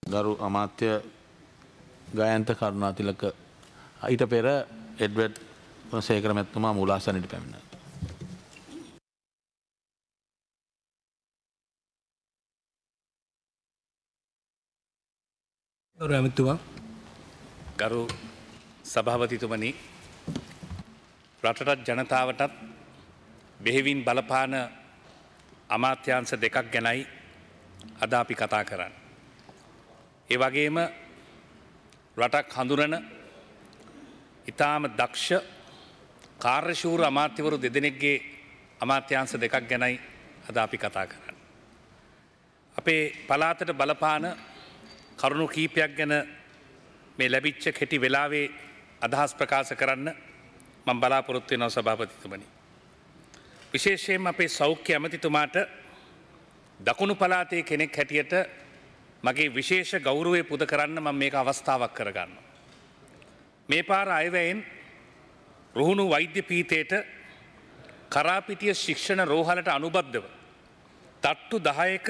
ගරු අමාත්‍ය ගායන්ත කරුණාතිලක ඊට පෙර එඩ්වඩ් සේකර මැතිතුමා මූලාසනයට පැමිණියා. ගරු ඇමතිතුමා. ගරු සභාපතිතුමනි, රටටත් ජනතාවටත් බෙහෙවින් බලපාන අමාත්‍යාංශ දෙකක් ගැනයි අද අපි කතා කරන්නේ. ඒ වගේම රටක් හඳුනන ඉතාම දක්ෂ කාර්යශූර අමාත්‍යවරු දෙදෙනෙක්ගේ අමාත්‍යාංශ දෙකක් ගැනයි අද අපි කතා කරන්නේ. අපේ පළාතට බලපාන කරුණු කීපයක් ගැන මේ ලැබිච්ච කෙටි වෙලාවේ අදහස් ප්‍රකාශ කරන්න මම බලාපොරොත්තු වෙනවා සභාපතිතුමනි. විශේෂයෙන්ම අපේ සෞඛ්‍ය ඇමතිතුමාට දකුණු පළාතේ කෙනෙක් හැටියට මගේ විශේෂ ගෞරවය පුද කරන්න මම මේක අවස්ථාවක් කරගන්නවා. මේ පාර අයවැයෙන් රුහුණු වෛද්‍ය පීඨයට කරාපිටිය ශික්ෂණ රෝහලට අනුබද්ධව තට්ටු 10ක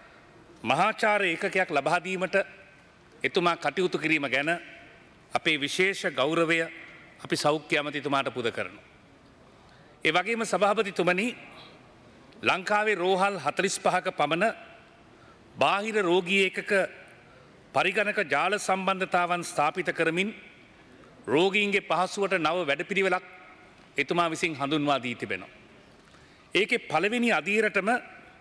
මහාචාර්ය ඒකකයක් ලබා දීමට එතුමා කටයුතු කිරීම ගැන අපේ විශේෂ ගෞරවය අපි සෞඛ්‍ය ඇමතිතුමාට පුද කරනවා. ඒ වගේම සභාපතිතුමනි, ලංකාවේ රෝහල් 45ක පමණ බාහිර රෝගී ඒකක පරිගණක ජාල සම්බන්ධතාවන් ස්ථාපිත කරමින් රෝගීන්ගේ පහසුවට නව වැඩපිළිවෙලක් එතුමා විසින් හඳුන්වා දී තිබෙනවා. ඒකේ පළවෙනි අදියරටම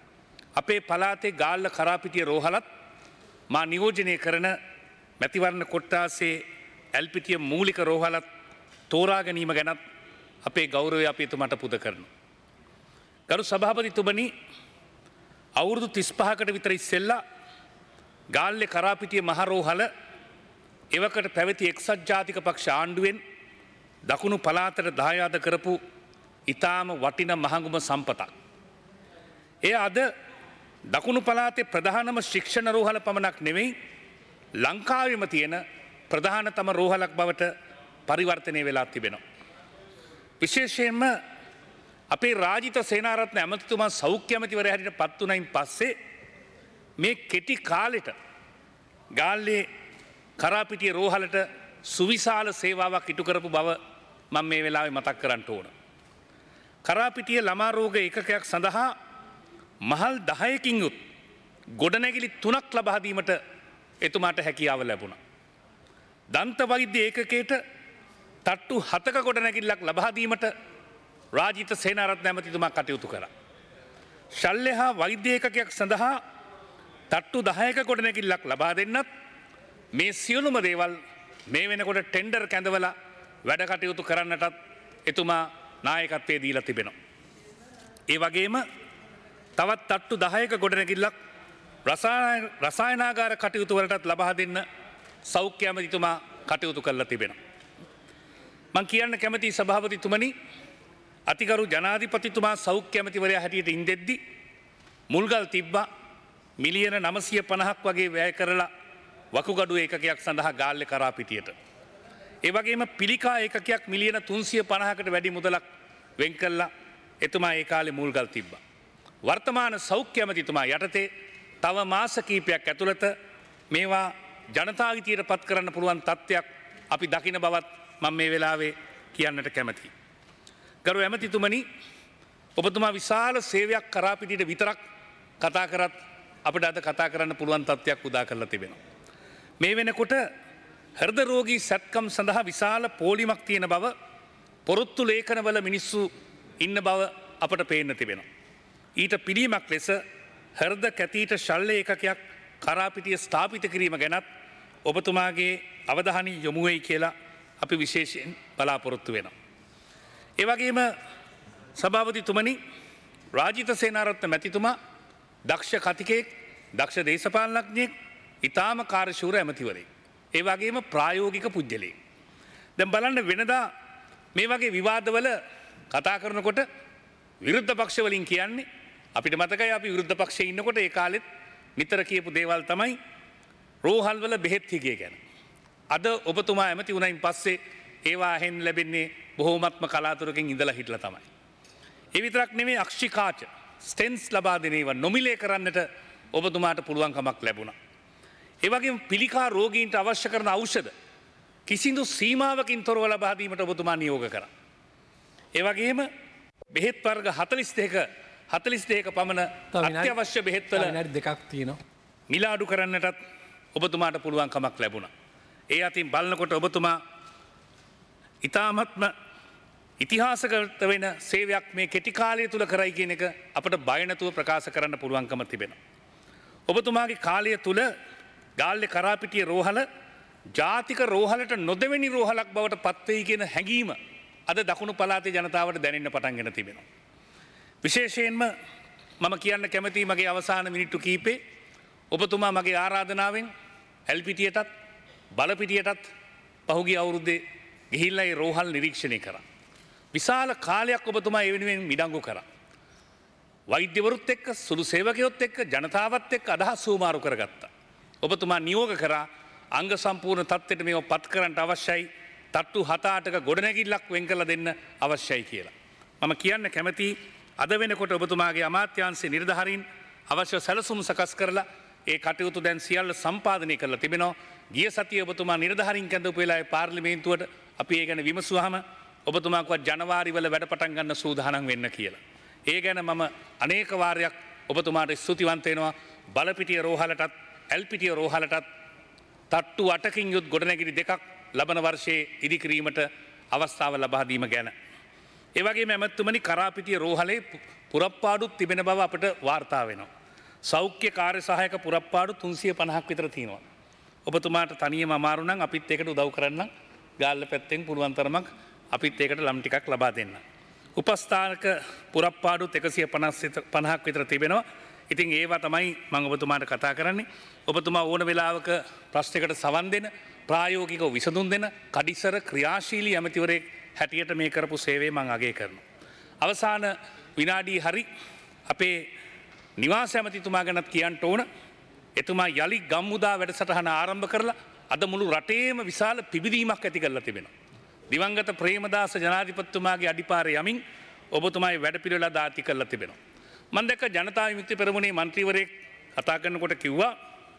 අපේ පළාතේ ගාල්ල කරාපිටිය රෝහලත් මා නියෝජනය කරන මැතිවරණ කොට්ටාසේ ඇල්පිටිය මූලික රෝහලත් තෝරා ගැනීම ගැනත් අපේ ගෞරවය අපි එතුමාට පුද කරනවා. ගරු සභාපතිතුමනි, අවුරුදු 35කට විතර ඉස්සෙල්ලා ගාල්ලේ කරාපිටිය මහ රෝහල එවකට පැවති එක්සත් ජාතික පක්ෂ ආණ්ඩුවෙන් දකුණු පළාතට දායාද කරපු ඊටාම වටින මහඟුම සම්පතක්. එය අද දකුණු පළාතේ ප්‍රධානම ශික්ෂණ රෝහල පමණක් නෙවෙයි, ලංකාවෙම තියෙන ප්‍රධානතම රෝහලක් බවට පරිවර්තනය වෙලා තිබෙනවා. විශේෂයෙන්ම අපේ රාජිත සේනාරත්න ඇමතිතුමා සෞඛ්‍ය ඇමතිවරයා හැටියට පත් වුණයින් පස්සේ මේ කෙටි කාලෙට ගාල්ලේ කරාපිටිය රෝහලට සුවිශාල සේවාවක් ඉටු කරපු බව මම මේ වෙලාවේ මතක් කරන්න ඕන. කරාපිටිය ළමා රෝග ඒකකයක් සඳහා මහල් 10කින් යුත් ගොඩනැගිලි 3ක් ලබා දීමට එතුමාට හැකියාව ලැබුණා. දන්ත වෛද්‍ය ඒකකයට තට්ටු 7ක ගොඩනැගිල්ලක් ලබා දීමට රාජිත සේනාරත්න ඇමතිතුමා කටයුතු කළා. ශල්‍ය හා වෛද්‍ය ඒකකයක් සඳහා තට්ටු 10ක ගොඩනැගිල්ලක් ලබා දෙන්නත් මේ සියලුම දේවල් මේ වෙනකොට ටෙන්ඩර් කැඳවලා වැඩ කටයුතු කරන්නටත් එතුමා නායකත්වයේ දීලා තිබෙනවා. ඒ වගේම තවත් තට්ටු 10ක ගොඩනැගිල්ලක් රසායනාගාර කටයුතු වලටත් ලබා දෙන්න සෞඛ්‍ය ඇමතිතුමා කටයුතු කරලා තිබෙනවා. මම කියන්න කැමති සභාපතිතුමනි, අතිගරු ජනාධිපතිතුමා සෞඛ්‍ය ඇමතිවරයා හැටියට ඉඳෙද්දි මුල්ගල් තිබ්බා මිලියන 950ක් වගේ වැය කරලා වකුගඩු ඒකකයක් සඳහා ගාල්ලේ කරාපිටියට. ඒ වගේම පිළිකා ඒකකයක් මිලියන 350කට වැඩි මුදලක් වෙන් කළා එතුමා ඒ කාලේ මුල්ගල් තිබ්බා. වර්තමාන සෞඛ්‍ය ඇමතිතුමා යටතේ තව මාස කිහිපයක් ඇතුළත මේවා ජනතා හිතියට පත් කරන්න පුළුවන් තත්ත්වයක් අපි දකින බවත් මම මේ වෙලාවේ කියන්නට කැමතියි. ගරු ඇමතිතුමනි, ඔබතුමා විශාල සේවයක් කරාපිටියට විතරක් කතා කරත් අපිට අද කතා කරන්න පුළුවන් තත්ත්වයක් උදා කරලා තිබෙනවා. මේ වෙනකොට හෘද රෝගී සැත්කම් සඳහා විශාල පෝලිමක් තියෙන බව, පොරොත්තු ලේඛනවල මිනිස්සු ඉන්න බව අපට පේන්න තිබෙනවා. ඊට පිළියමක් ලෙස හෘද කැතීට ශල්‍ය ඒකකයක් කරාපිටිය ස්ථාපිත කිරීම ගැනත් ඔබතුමාගේ අවධානය යොමු වෙයි කියලා අපි විශේෂයෙන් බලාපොරොත්තු වෙනවා. ඒ වගේම සභාපතිතුමනි, රාජිත සේනාරත්න මැතිතුමා දක්ෂ කතිකයෙක්, දක්ෂ දේශපාලනඥයෙක්, ඊටාම කාර්යශූර ඇමතිවරයෙක්. ඒ වගේම ප්‍රායෝගික පුජ්‍යලයෙක්. දැන් බලන්න, වෙනදා මේ වගේ විවාදවල කතා කරනකොට විරුද්ධ පක්ෂ වලින් කියන්නේ, අපිට මතකයි අපි විරුද්ධ පක්ෂයේ ඉන්නකොට ඒ කාලෙත් නිතර කියපු දේවල් තමයි රෝහල් වල බෙහෙත් හිගේ ගැන. අද ඔබතුමා ඇමති වුණයින් පස්සේ ඒවා ඇහෙන් ලැබෙන්නේ බොහෝමත්ම කලාතුරකින් ඉඳලා හිටලා තමයි. ඒ විතරක් නෙමෙයි, අක්ෂිකාච ස්ටෙන්ස් ලබා දෙන ඒවා නොමිලේ කරන්නට ඔබතුමාට පුළුවන්කමක් ලැබුණා. ඒ වගේම පිළිකා රෝගීන්ට අවශ්‍ය කරන ඖෂධ කිසිදු සීමාවකින් තොරව ලබා දීමට ඔබතුමා නියෝග කරා. ඒ වගේම බෙහෙත් වර්ග 42ක පමණ අත්‍යවශ්‍ය බෙහෙත්වල විනාඩි දෙකක් තියෙනවා. මිල අඩු කරන්නටත් ඔබතුමාට පුළුවන් කමක් ලැබුණා. ඒ අතින් බලනකොට ඔබතුමා ඉතාමත්ම ඉතිහාසගත වෙන සේවයක් මේ කෙටි කාලය තුල කරයි කියන එක අපට බය නැතුව ප්‍රකාශ කරන්න පුළුවන්කම තිබෙනවා. ඔබතුමාගේ කාලය තුල ගාල්ලේ කරාපිටිය රෝහල ජාතික රෝහලට නොදෙවෙනි රෝහලක් බවට පත් වෙයි කියන හැඟීම අද දකුණු පළාතේ ජනතාවට දැනෙන්න පටන්ගෙන තිබෙනවා. විශේෂයෙන්ම මම කියන්න කැමතියි මගේ අවසාන මිනිත්තු කීපේ ඔබතුමා මගේ ආරාධනාවෙන් එල්පිටියටත් බලපිටියටත් පහුගිය අවුරුද්දේ ගිහිල්ලා ඒ රෝහල් නිරීක්ෂණය කරා. විශාල කාලයක් ඔබතුමා ඒ වෙනුවෙන් මිඩංගු කරා. වෛද්‍යවරුත් එක්ක සුළු සේවකයොත් එක්ක ජනතාවත් එක්ක අදහස් සූමාරු කරගත්තා. ඔබතුමා නියෝග කරා අංග සම්පූර්ණ තත්ත්වයට මේව පත් කරන්න අවශ්‍යයි. තට්ටු 7-8ක ගොඩනැගිල්ලක් වෙන් කරලා දෙන්න අවශ්‍යයි කියලා. මම කියන්න කැමතියි අද වෙනකොට ඔබතුමාගේ අමාත්‍යාංශයේ නිලධාරීන් අවශ්‍ය සැලසුම් සකස් කරලා ඒ කටයුතු දැන් සියල්ල සම්පාදනය කරලා තිබෙනවා. ගිය සතියේ ඔබතුමා නිලධාරීන් කැඳවපු වෙලාවේ පාර්ලිමේන්තුවට අපි ඒ ගැන විමසුවාම ඔබතුමා කිව්වා ජනවාරි වල වැඩ පටන් ගන්න සූදානම් වෙන්න කියලා. ඒ ගැන මම අනේක වාරයක් ඔබතුමාට ස්තුතිවන්ත වෙනවා. බලපිටිය රෝහලටත් එල්පිටිය රෝහලටත් තට්ටු 8කින් යුත් ගොඩනැගිලි දෙකක් ලබන වර්ෂයේ ඉදිකිරීමට අවස්ථාව ලබා දීම ගැන. ඒ වගේම ඇමතුමනි කරාපිටිය රෝහලේ පුරප්පාඩුත් තිබෙන බව අපට වාර්තා වෙනවා. සෞඛ්‍ය කාර්ය සහායක පුරප්පාඩු 350ක් විතර තියෙනවා. ඔබතුමාට තනියම අමාරු නම් අපිත් ඒකට උදව් කරන්න ගාල්ල පැත්තෙන් පුළුවන් තරමක් අපිත් ඒකට ලම් ටිකක් ලබා දෙන්න. උපස්ථානක පුරප්පාඩුත් 150ක් විතර තිබෙනවා. ඉතින් ඒවා තමයි මම ඔබතුමාට කතා කරන්නේ. ඔබතුමා ඕන වෙලාවක ප්‍රශ්නයකට සවන් දෙන ප්‍රායෝගිකව විසඳුම් දෙන කඩිසර ක්‍රියාශීලී ඇමතිවරයෙක් හැටියට මේ කරපු සේවය මම අගය කරනවා. අවසාන විනාඩි හරි අපේ නිවාස ඇමතිතුමා ගැනත් කියන්න ඕන. එතුමා යලි ගම්මුදා වැඩසටහන ආරම්භ කරලා අද මුළු රටේම විශාල පිබිදීමක් ඇති කරලා තිබෙනවා. දිවංගත ප්‍රේමදාස ජනාධිපතිතුමාගේ අඩිපාරේ යමින් ඔබතුමාගේ වැඩපිළිවෙල දාති කරලා තිබෙනවා. මම දැක්ක ජනතා විමුක්ති පෙරමුණේ മന്ത്രിවරයෙක් කතා කරනකොට කිව්වා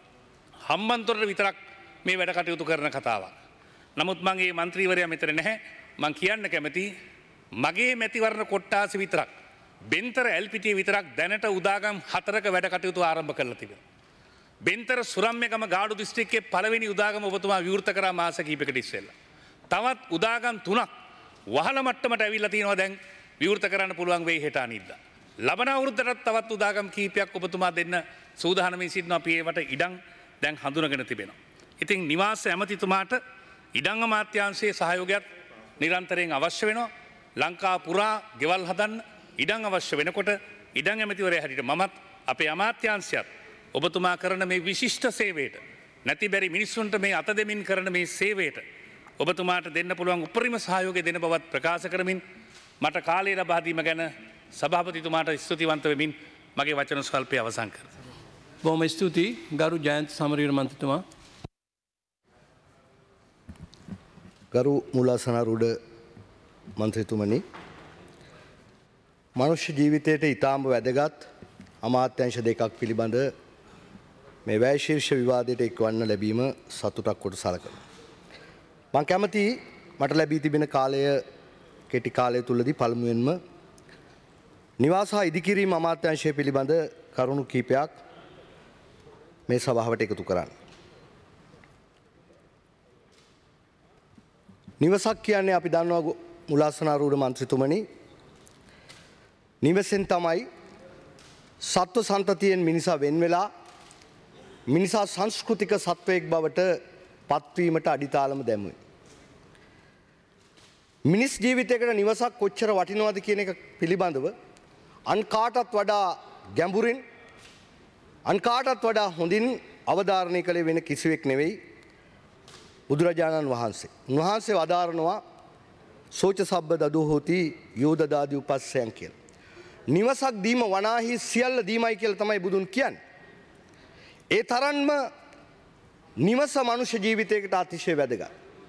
හම්බන්තොටට විතරක් මේ වැඩ කටයුතු කරන කතාවක්. නමුත් මම මේ മന്ത്രിවරයා මෙතන නැහැ. මම කියන්න කැමතියි මගේ මැතිවරණ කොට්ටාස විතරක් බෙන්තර එල්පිටිය විතරක් දැනට උදාගම් 4ක වැඩ කටයුතු ආරම්භ කරලා තිබෙනවා. බෙන්තර සුරම්යගම ගාඩු දිස්ත්‍රික්කයේ පළවෙනි උදාගම ඔබතුමා විවෘත කරා මාස කිහිපයකට ඉස්සෙල්ලා. තවත් උදාගම් 3ක් වහල මට්ටමට ඇවිල්ලා තියෙනවා දැන් විවෘත කරන්න පුළුවන් වෙයි හෙට අනිද්දා. ලබන අවුරුද්දටත් තවත් උදාගම් කීපයක් ඔබතුමා දෙන්න සූදානම්ින් සිටිනවා. අපි ඒවට ඉඩම් දැන් හඳුනගෙන තිබෙනවා. ඉතින් නිවාස ඇමතිතුමාට ඉඩම් අමාත්‍යාංශයේ සහයෝගයක් නිරන්තරයෙන් අවශ්‍ය වෙනවා. ලංකා පුරා ගෙවල් හදන්න ඉඩම් අවශ්‍ය වෙනකොට ඉඩම් ඇමතිවරයා හැටියට මමත් අපේ අමාත්‍යාංශයත් ඔබතුමා කරන මේ විශිෂ්ට සේවයට නැති බැරි මිනිස්සුන්ට මේ අත දෙමින් කරන මේ සේවයට ඔබතුමාට දෙන්න පුළුවන් උපරිම සහයෝගය දෙන බවත් ප්‍රකාශ කරමින් මට කාලය ලබා දීම ගැන සභාපතිතුමාට ස්තුතිවන්ත වෙමින් මගේ වචන ස්වල්පය අවසන් කරනවා. බොහොම ස්තුතියි ගරු ජයන්ත සමරවීර මන්ත්‍රතුමා. ගරු මුලාසනාරූඪ මන්ත්‍රීතුමනි, මනුෂ්‍ය ජීවිතයට ඉතාම වැදගත් අමාත්‍යංශ දෙකක් පිළිබඳ මේ වැය ශීර්ෂ විවාදයට එක්වන්න ලැබීම සතුටක් කොට සලකනවා. මම කැමතියි මට ලැබී තිබෙන කාලය කෙටි කාලය තුලදී පළමුවෙන්ම නිවාස හා ඉදිකිරීම අමාත්‍යංශය පිළිබඳ කරුණු කීපයක් මේ සභාවට එකතු කරන්න. නිවසක් කියන්නේ අපි දන්නවා මුලාසනාරූඪ මන්ත්‍රීතුමනි, නිවසෙන් තමයි සත්ව සන්තතියෙන් මිනිසා වෙන් වෙලා මිනිසා සංස්කෘතික සත්වයෙක් බවට පත්වීමට අඩිතාලම දැමුවේ. මිනිස් ජීවිතයකට නිවසක් කොච්චර වටිනවද කියන එක පිළිබඳව අන් කාටත් වඩා ගැඹුරින් අන් කාටත් වඩා හොඳින් අවධාරණය කළේ වෙන කිසිවෙක් නෙවෙයි බුදුරජාණන් වහන්සේ. උන්වහන්සේ වදාරනවා සෝච සබ්බ දදු හෝති යෝධ දාදි උපස්සයන් කියලා. නිවසක් දීම වනාහි සියල්ල දීමයි කියලා තමයි බුදුන් කියන්නේ. ඒ තරම්ම නිවස මනුෂ්‍ය ජීවිතයකට අතිශය වැදගත්.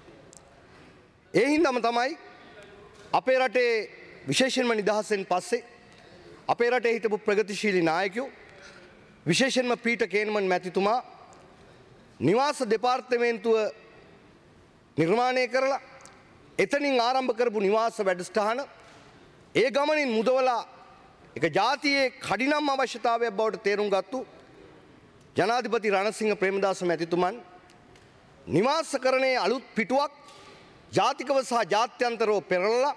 ඒ හින්දාම තමයි අපේ රටේ විශේෂයෙන්ම නිදහසෙන් පස්සේ අපේ රටේ හිටපු ප්‍රගතිශීලී නායකයෝ විශේෂයෙන්ම පීටර් කේන්මන් මැතිතුමා නිවාස දෙපාර්තමේන්තුව නිර්මාණය කරලා එතනින් ආරම්භ කරපු නිවාස වැඩසටහන ඒ ගමනින් මුදවලා එක ජාතියේ කඩිනම් අවශ්‍යතාවයක් බවට තේරුම් ගත්තු ජනාධිපති රණසිංහ ප්‍රේමදාස මැතිතුමන් නිවාසකරණයේ අලුත් පිටුවක් ජාතිකව සහ ජාත්‍යන්තරව පෙරළලා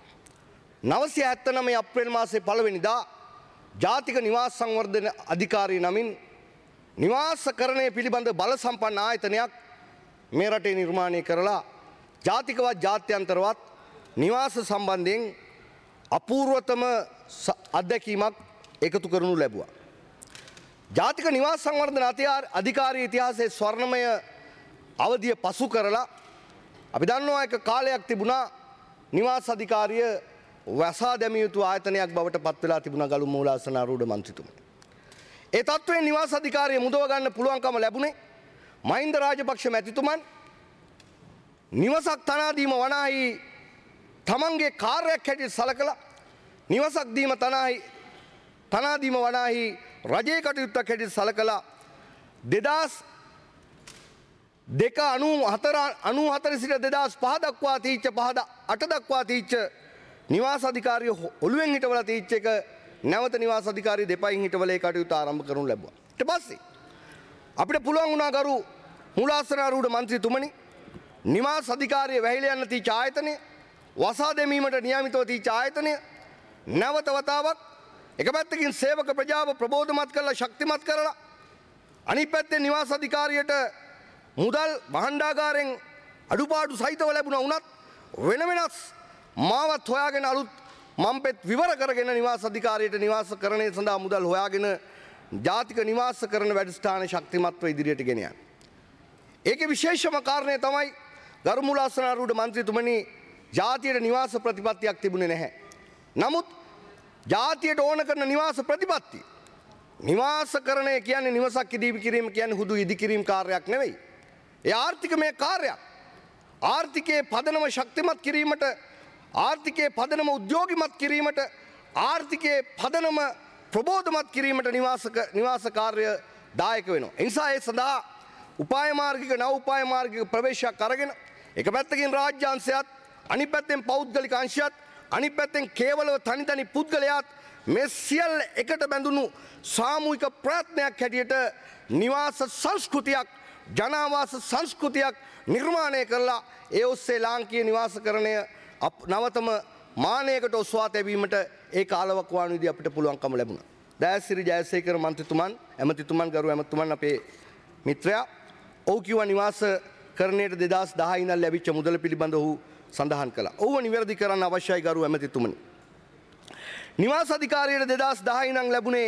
979 අප්‍රේල් මාසයේ 1 වෙනිදා ජාතික නිවාස සංවර්ධන අධිකාරිය නමින් නිවාසකරණය පිළිබඳ බල සම්පන්න ආයතනයක් මේ රටේ නිර්මාණය කරලා ජාතිකවත් ජාත්‍යන්තරවත් නිවාස සම්බන්ධයෙන් අපූර්වතම අත්දැකීමක් එකතු කරනු ලැබුවා. ජාතික නිවාස සංවර්ධන අධිකාරිය ඉතිහාසයේ ස්වර්ණමය අවධිය පසු කරලා අපි දන්නවා එක කාලයක් තිබුණා නිවාස අධිකාරිය වසා දැමිය යුතු ආයතනයක් බවට පත් වෙලා තිබුණා ගලු මූලාසන ආරූඪ මන්ත්‍රීතුමනි. ඒ තත්ත්වයෙන් නිවාස අධිකාරිය මුදව ගන්න පුළුවන්කම ලැබුණේ මහින්ද රාජපක්ෂ මැතිතුමන් නිවසක් තනා දීම වනාහි තමන්ගේ කාර්යයක් හැටියට සලකලා නිවසක් දීම තනා දීම වනාහි රජයේ කටයුත්තක් හැටියට සලකලා 2094 සිට 2005 දක්වා තීච්ච 8 දක්වා තීච්ච නිවාස අධිකාරිය ඔළුවෙන් හිටවලා තීච්ච එක නැවත නිවාස අධිකාරිය දෙපයින් හිටවලා ඒ කටයුතු ආරම්භ කරනු ලැබුවා. ඊට පස්සේ අපිට පුළුවන් වුණා ගරු මූලාසන ආරූඪ මන්ත්‍රීතුමනි නිවාස අධිකාරිය වැහිලා යන තීච්ච ආයතනය වසා දැමීමට නියමිතව තීච්ච ආයතනය නැවත වතාවක් එක පැත්තකින් සේවක ප්‍රජාව ප්‍රබෝධමත් කරලා ශක්තිමත් කරලා අනිත් පැත්තෙන් නිවාස අධිකාරියට මුදල් භාණ්ඩාගාරයෙන් අඩුපාඩු සහිතව ලැබුණා වුණත් වෙන වෙනස් මාවත් හොයාගෙන අලුත් මම්පෙත් විවර කරගෙන නිවාස අධිකාරියට නිවාසකරණය සඳහා මුදල් හොයාගෙන ජාතික නිවාසකරණ වැඩසටහන ශක්තිමත්ව ඉදිරියට ගෙන යන්න. ඒකේ විශේෂම කාරණය තමයි ගරු මූලාසන ආරූඪ මන්ත්‍රීතුමනි ජාතියට නිවාස ප්‍රතිපත්තියක් තිබුණේ නැහැ. නමුත් ජාතියට ඕන කරන නිවාස ප්‍රතිපත්තිය නිවාසකරණය කියන්නේ නිවසක් ඉදි කිරීම කියන්නේ හුදු ඉදි කිරීම කාර්යයක් නෙවෙයි. ඒ ආර්ථිකමය කාර්යයක්. ආර්ථිකයේ පදනම ශක්තිමත් කිරීමට ආර්ථිකයේ පදනම උද්‍යෝගිමත් කිරීමට ආර්ථිකයේ පදනම ප්‍රබෝධමත් කිරීමට නිවාස කාර්ය දායක වෙනවා. ඒ නිසා ඒ සඳහා උපාය මාර්ගික නව උපාය මාර්ගික ප්‍රවේශයක් අරගෙන එක පැත්තකින් රාජ්‍ය අංශයත් අනිත් පැත්තෙන් පෞද්ගලික අංශයත් අනිත් පැත්තෙන් කේවලව තනි පුද්ගලයාත් මේ සියල්ල එකට බැඳුණු සාමූහික ප්‍රයත්නයක් හැටියට නිවාස සංස්කෘතියක් ජනාවාස සංස්කෘතියක් නිර්මාණය කරලා ඒ ඔස්සේ ලාංකීය නිවාසකරණය නවතම මානයකට ඔස්වා තැබීමට ඒ කාලවකවානුවේදී අපිට පුළුවන්කම ලැබුණා. දයාසිරි ජයසේකර මන්ත්‍රීතුමන් ගරු ඇමතිතුමන් අපේ මිත්‍රයා ඔහු කිව්වා නිවාසකරණයට 2010 ඉඳන් ලැබිච්ච මුදල පිළිබඳව ඔහු සඳහන් කළා. ඔහුව නිවැරදි කරන්න අවශ්‍යයි ගරු ඇමතිතුමනි. නිවාස අධිකාරියට 2010 ඉඳන්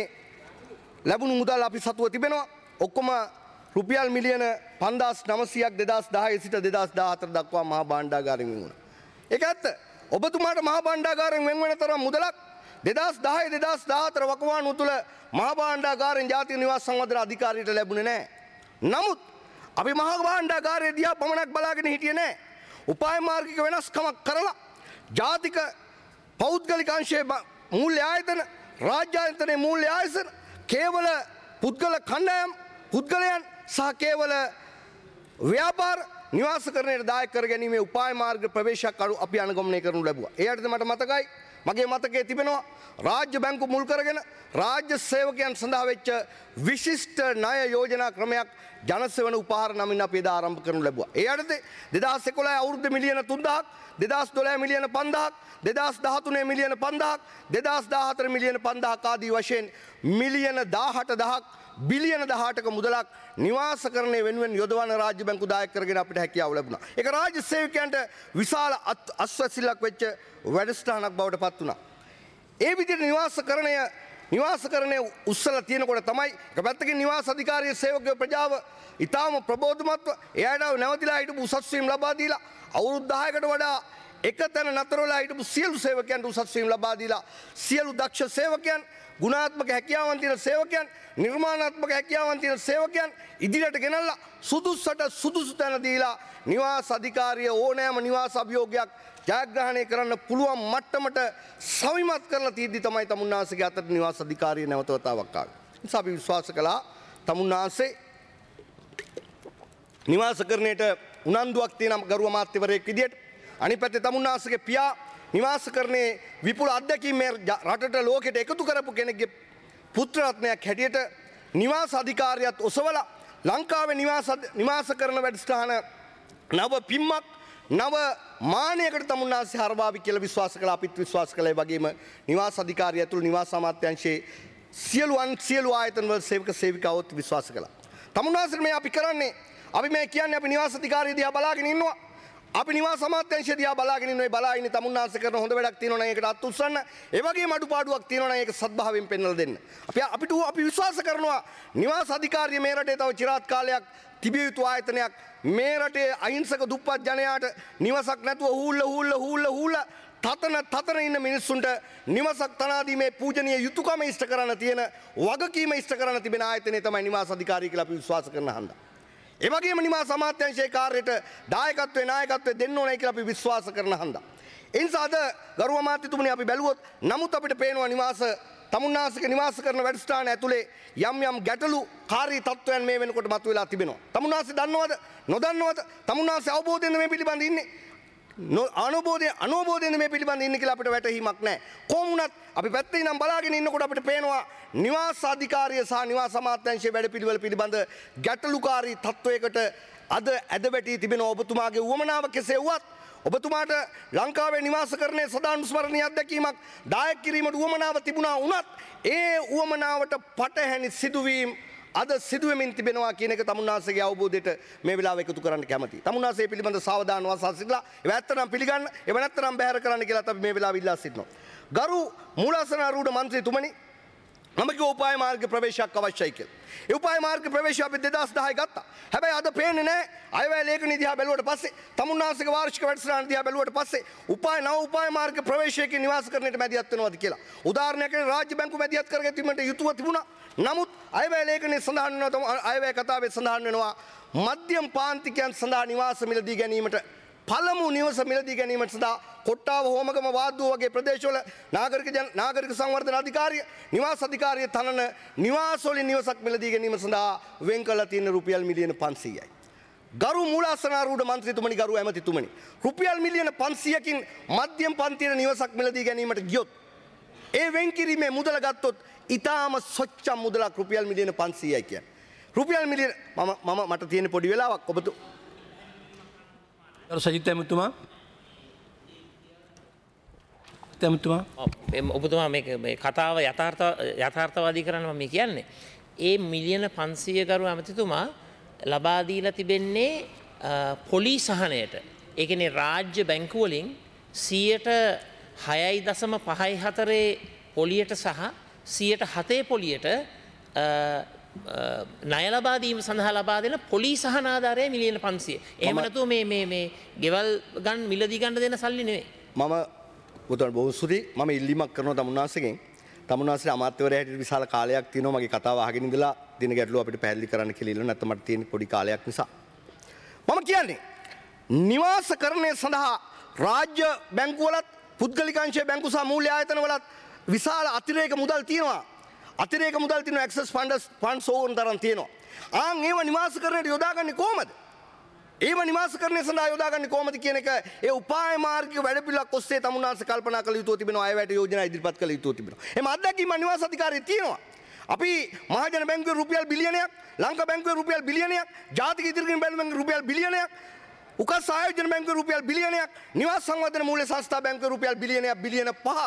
ලැබුණු මුදල් අපි සතුව තිබෙනවා. ඔක්කොම රුපියල් මිලියන 5900ක් 2010 සිට 2014 දක්වා මහා භාණ්ඩාගාරයෙන් වෙන් වුණා. ඒක ඇත්ත. ඔබතුමාට මහා භාණ්ඩාගාරයෙන් වෙන් වෙන තරම් මුදලක් 2010 2014 වකවානුව තුල මහා භාණ්ඩාගාරයෙන් ජාතික නිවාස සංවර්ධන අධිකාරියට ලැබුණේ නැහැ. නමුත් අපි මහා භාණ්ඩාගාරය දිහා පමණක් බලාගෙන හිටියේ නැහැ. උපාය මාර්ගික වෙනස්කමක් කරලා ජාතික පෞද්ගලික අංශයේ මූල්‍ය ආයතන රාජ්‍ය ආයතනයේ මූල්‍ය ආයතන කේවල පුද්ගල කණ්ඩායම් පුද්ගලයන් සහ කේවල ව්‍යාපාර නිවාසකරණයට දායක කර ගැනීමේ උපාය මාර්ග ප්‍රවේශයක් අපි අනුගමනය කරනු ලැබුවා. ඒ යටතේ මට මතකයි මගේ මතකයේ තිබෙනවා රාජ්‍ය බැංකු මුල් කරගෙන රාජ්‍ය සේවකයන් සඳහා වෙච්ච විශිෂ්ට ණය යෝජනා ක්‍රමයක් ජනසෙවන උපහාර නමින් අපි එදා ආරම්භ කරනු ලැබුවා. ඒ යටතේ 2011 අවුරුද්ද මිලියන 3000ක් 2012 මිලියන 5000ක් 2013 මිලියන 5000ක් 2014 මිලියන 5000ක් ආදී වශයෙන් මිලියන 18000ක් බිලියන 18ක මුදලක් නිවාසකරණය වෙනුවෙන් යොදවන රාජ්‍ය බැංකු දායක කරගෙන අපිට හැකියාව ලැබුණා. ඒක රාජ්‍ය සේවකයන්ට විශාල අස්වැසිල්ලක් වෙච්ච වැඩසටහනක් බවට පත් වුණා. ඒ විදිහට නිවාසකරණය උස්සලා තියෙනකොට තමයි එක පැත්තකින් නිවාස අධිකාරිය සේවක ප්‍රජාව ඊටාම ප්‍රබෝධමත්ව එයාට නැවතිලා හිටපු උසස් වීම ලබා දීලා අවුරුදු 10කට වඩා එක තැන නතර වෙලා හිටපු සියලු සේවකයන්ට උසස් වීම ලබා දීලා සියලු දක්ෂ සේවකයන් ගුණාත්මක හැකියාවන් තියෙන සේවකයන් නිර්මාණාත්මක හැකියාවන් තියෙන සේවකයන් ඉදිරියට ගෙනල්ලා සුදුසුට සුදුසු තැන දීලා නිවාස අධිකාරිය ඕනෑම නිවාස අභියෝගයක් ජයග්‍රහණය කරන්න පුළුවන් මට්ටමට සවිමත් කරලා තියෙද්දි තමයි තමුන්නාන්සේගේ අතට නිවාස අධිකාරිය නැවත වතාවක් ආවේ. නිසා අපි විශ්වාස කළා තමුන්නාන්සේ නිවාසකරණයට උනන්දුවක් තියෙන ගරු අමාත්‍යවරයෙක් විදියට අනිත් පැත්තේ තමුන්නාසගේ පියා නිවාසකරණයේ විපුල අත්දැකීම් මේ රටට ලෝකෙට එකතු කරපු කෙනෙක්ගේ පුත්‍ර රත්නයක් හැටියට නිවාස අධිකාරියත් ඔසවලා ලංකාවේ නිවාසකරණ වැඩසටහන නව පිම්මක් නව මානයකට තමුන්නාසේ හරවාවි කියලා විශ්වාස කළා. අපිත් විශ්වාස කළා. ඒ වගේම නිවාස අධිකාරිය ඇතුළු නිවාස අමාත්‍යාංශයේ සියලු ආයතන වල සේවක සේවිකාවොත් විශ්වාස කළා. තමුන්නාසේ මේ අපි කරන්නේ අපි මේ කියන්නේ අපි නිවාස අධිකාරිය දිහා බලාගෙන ඉන්නවා. අපි නිවාස අමාත්‍යාංශය දිහා බලාගෙන ඉන්නේ බලා ඉන්නේ තමුන්නාසේ කරන හොඳ වැඩක් තියෙනවා නම් ඒකට අත් උස්සන්න. ඒ වගේම අඩුපාඩුවක් තියෙනවා නම් ඒක සත්භාවයෙන් පෙන්වලා දෙන්න. අපි විශ්වාස කරනවා නිවාස අධිකාරිය මේ රටේ තව চিරාත් කාලයක් තිබිය යුතු ආයතනයක්. මේ රටේ අහිංසක දුප්පත් ජනයාට නිවසක් නැතුව හූල්ල තතන ඉන්න මිනිස්සුන්ට නිවසක් තනාදීමේ පූජනීය යුතුයකම ඉෂ්ට කරන්න තියෙන වගකීම ඉෂ්ට කරන්න තිබෙන ආයතනය තමයි නිවාස අධිකාරිය කියලා අපි විශ්වාස කරන හන්දා. ඒ වගේම නිවාස අමාත්‍යාංශයේ කාර්යයට දායකත්වයේ නායකත්වයේ දෙන්න ඕනේ කියලා අපි විශ්වාස කරන හන්දා. ඒ නිසා අද ගරු අමාත්‍යතුමනි අපි බැලුවොත් නමුත් අපිට පේනවා නිවාස තමුන්නාසික නිවාස කරන වැඩසටහන ඇතුලේ යම් ගැටලු කාර්ය තත්ත්වයන් මේ වෙනකොට මතුවලා තිබෙනවා. තමුන්නාසි දන්නවද නොදන්නවද? තමුන්නාසි අවබෝධයෙන් මේ පිළිබඳ ඉන්නේ අනෝබෝධයෙන් මේ පිළිබඳ ඉන්නේ කියලා අපිට වැටහීමක් නැහැ. කොහොම වුණත් අපි පැත්තේ ඉඳන් බලාගෙන ඉන්නකොට අපිට පේනවා නිවාස අධිකාරිය සහ නිවාස අමාත්‍යාංශයේ වැඩපිළිවෙල පිළිබඳ ගැටලුකාරී තත්ත්වයකට අද ඇදවැටී තිබෙන ඔබතුමාගේ උවමනාව කෙසේ වුවත් ඔබතුමාට ලංකාවේ නිවාසකරණයේ සදානුස්මරණීය අත්දැකීමක් දායක කිරීමට උවමනාව තිබුණා වුණත් ඒ උවමනාවට පටහැනි සිදුවීම් අද සිදුවෙමින් තිබෙනවා කියන එක තමුන්නාසේගේ අවබෝධයට මේ වෙලාව එකතු කරන්න කැමතියි. තමුන්නාසේ පිළිබඳ සාවධානව අසසිතලා ඒව ඇත්තනම් පිළිගන්න ඒව නැත්නම් බැහැර කරන්න කියලා අපි මේ වෙලාව ඉල්ලා සිටිනවා. ගරු මූලාසනාරූඪ මන්ත්‍රීතුමනි මම කිව්ව උපාය මාර්ග ප්‍රවේශයක් අවශ්‍යයි කියලා. ඒ උපාය මාර්ග ප්‍රවේශය අපි 2010 ගත්තා. හැබැයි අද පේන්නේ නැහැ. අයවැය ලේඛනය දිහා බැලුවට පස්සේ තමුන්නාසේගේ වාර්ෂික වැඩසටහන දිහා බැලුවට පස්සේ උපාය මාර්ග ප්‍රවේශයකින් නිවාසකරණයට මැදිහත් වෙනවද කියලා. උදාහරණයක් රාජ්‍ය බැංකුව මැදිහත් කරගැනීමට යුතුව තිබුණා. නමුත් අයවැය ලේඛනයේ සඳහන් වෙනවා අයවැය කතාවේ සඳහන් වෙනවා මධ්‍යම පාන්තිකයන් සඳහා නිවාස මිලදී ගැනීමට පළමු නිවස මිලදී ගැනීමට සඳහා කොට්ටාව හෝමගම වාද්දුව වගේ ප්‍රදේශවල නාගරික සංවර්ධන අධිකාරිය නිවාස අධිකාරිය තනන නිවාසවලින් නිවසක් මිලදී ගැනීම සඳහා වෙන් කරලා තියෙන රුපියල් මිලියන 500යි. ගරු මූලාසනාරූඪ මන්ත්‍රීතුමනි ගරු ඇමතිතුමනි රුපියල් මිලියන 500කින් මධ්‍යම පන්තියේ නිවසක් මිලදී ගැනීමට ගියොත් ඒ වෙන් කිරීමේ මුදල ගත්තොත් ඊටාම සොච්චම් මුදලක් රුපියල් මිලියන 500යි කියන්නේ. රුපියල් මිලියන මට තියෙන පොඩි වෙලාවක් සජිත් ඇමතුමා ඔබතුමා මේ කතාව යථාර්ථවාදී කරන්න මම කියන්නේ. ඒ මිලියන 500 ගරු ඇමතිතුමා ලබා දීලා තිබෙන්නේ පොලි සහනයට. ඒ කියන්නේ රාජ්‍ය බැංකු වලින් 6.54 පොලියට සහ 7% පොලියට ණය ලබා දීම සඳහා ලබා දෙන පොලි සහන ආධාරය මිලියන 500. එහෙම නැතුව මේ ගෙවල් ගන්න මිලදී ගන්න දෙන සල්ලි නෙවෙයි. මම උතුම් බොහොම ස්තුතියි. මම ඉල්ලීමක් කරනවා තමුන්නාසගෙන්. තමුන්නාසේ අමාත්‍යවරයා හැටියට විශාල කාලයක් තියෙනවා මගේ කතාව අහගෙන ඉඳලා දින ගැටලුව අපිට පැහැදිලි කරන්න කියලා ඉල්ලන නැත්නම් මට තියෙන පොඩි කාලයක් නිසා. මම කියන්නේ නිවාසකරණය සඳහා රාජ්‍ය බැංකුවලත් පුද්ගලික අංශයේ බැංකු සහ මූල්‍ය ආයතන වලත් විශාල අතිරේක මුදල් තියෙනවා. අතිරේක මුදල් තියෙනවා ඇක්සස් ෆන්ඩ්ස් ඕන තරම් තියෙනවා. ඒව නිවාසකරණයට යොදාගන්නේ කොහමද? ඒව නිවාසකරණය සඳහා යොදාගන්නේ කොහොමද කියන එක ඒ උපාය මාර්ගික වැඩපිළිවෙලක් ඔස්සේ තමුන්නාසේ කල්පනා කළ යුතු තිබෙනවා. අයවැයට යෝජනා ඉදිරිපත් කළ යුතු තිබෙනවා. එහම අත්දැකීම නිවාස අධිකාරියේ තියෙනවා. අපි මහජන බැංකුවේ රුපියල් බිලියනයක්, ලංකා බැංකුවේ රුපියල් බිලියනයක්, ජාතික ඉදිරිගැන්වීම් බැංකුවේ රුපියල් බිලියනයක්, උකස් ආයෝජන බැංකුවේ රුපියල් බිලියනයක්, නිවාස සංවර්ධන මූල්‍ය සංස්ථා බැංකුවේ රුපියල් බිලියනයක් බිලියන 5ක්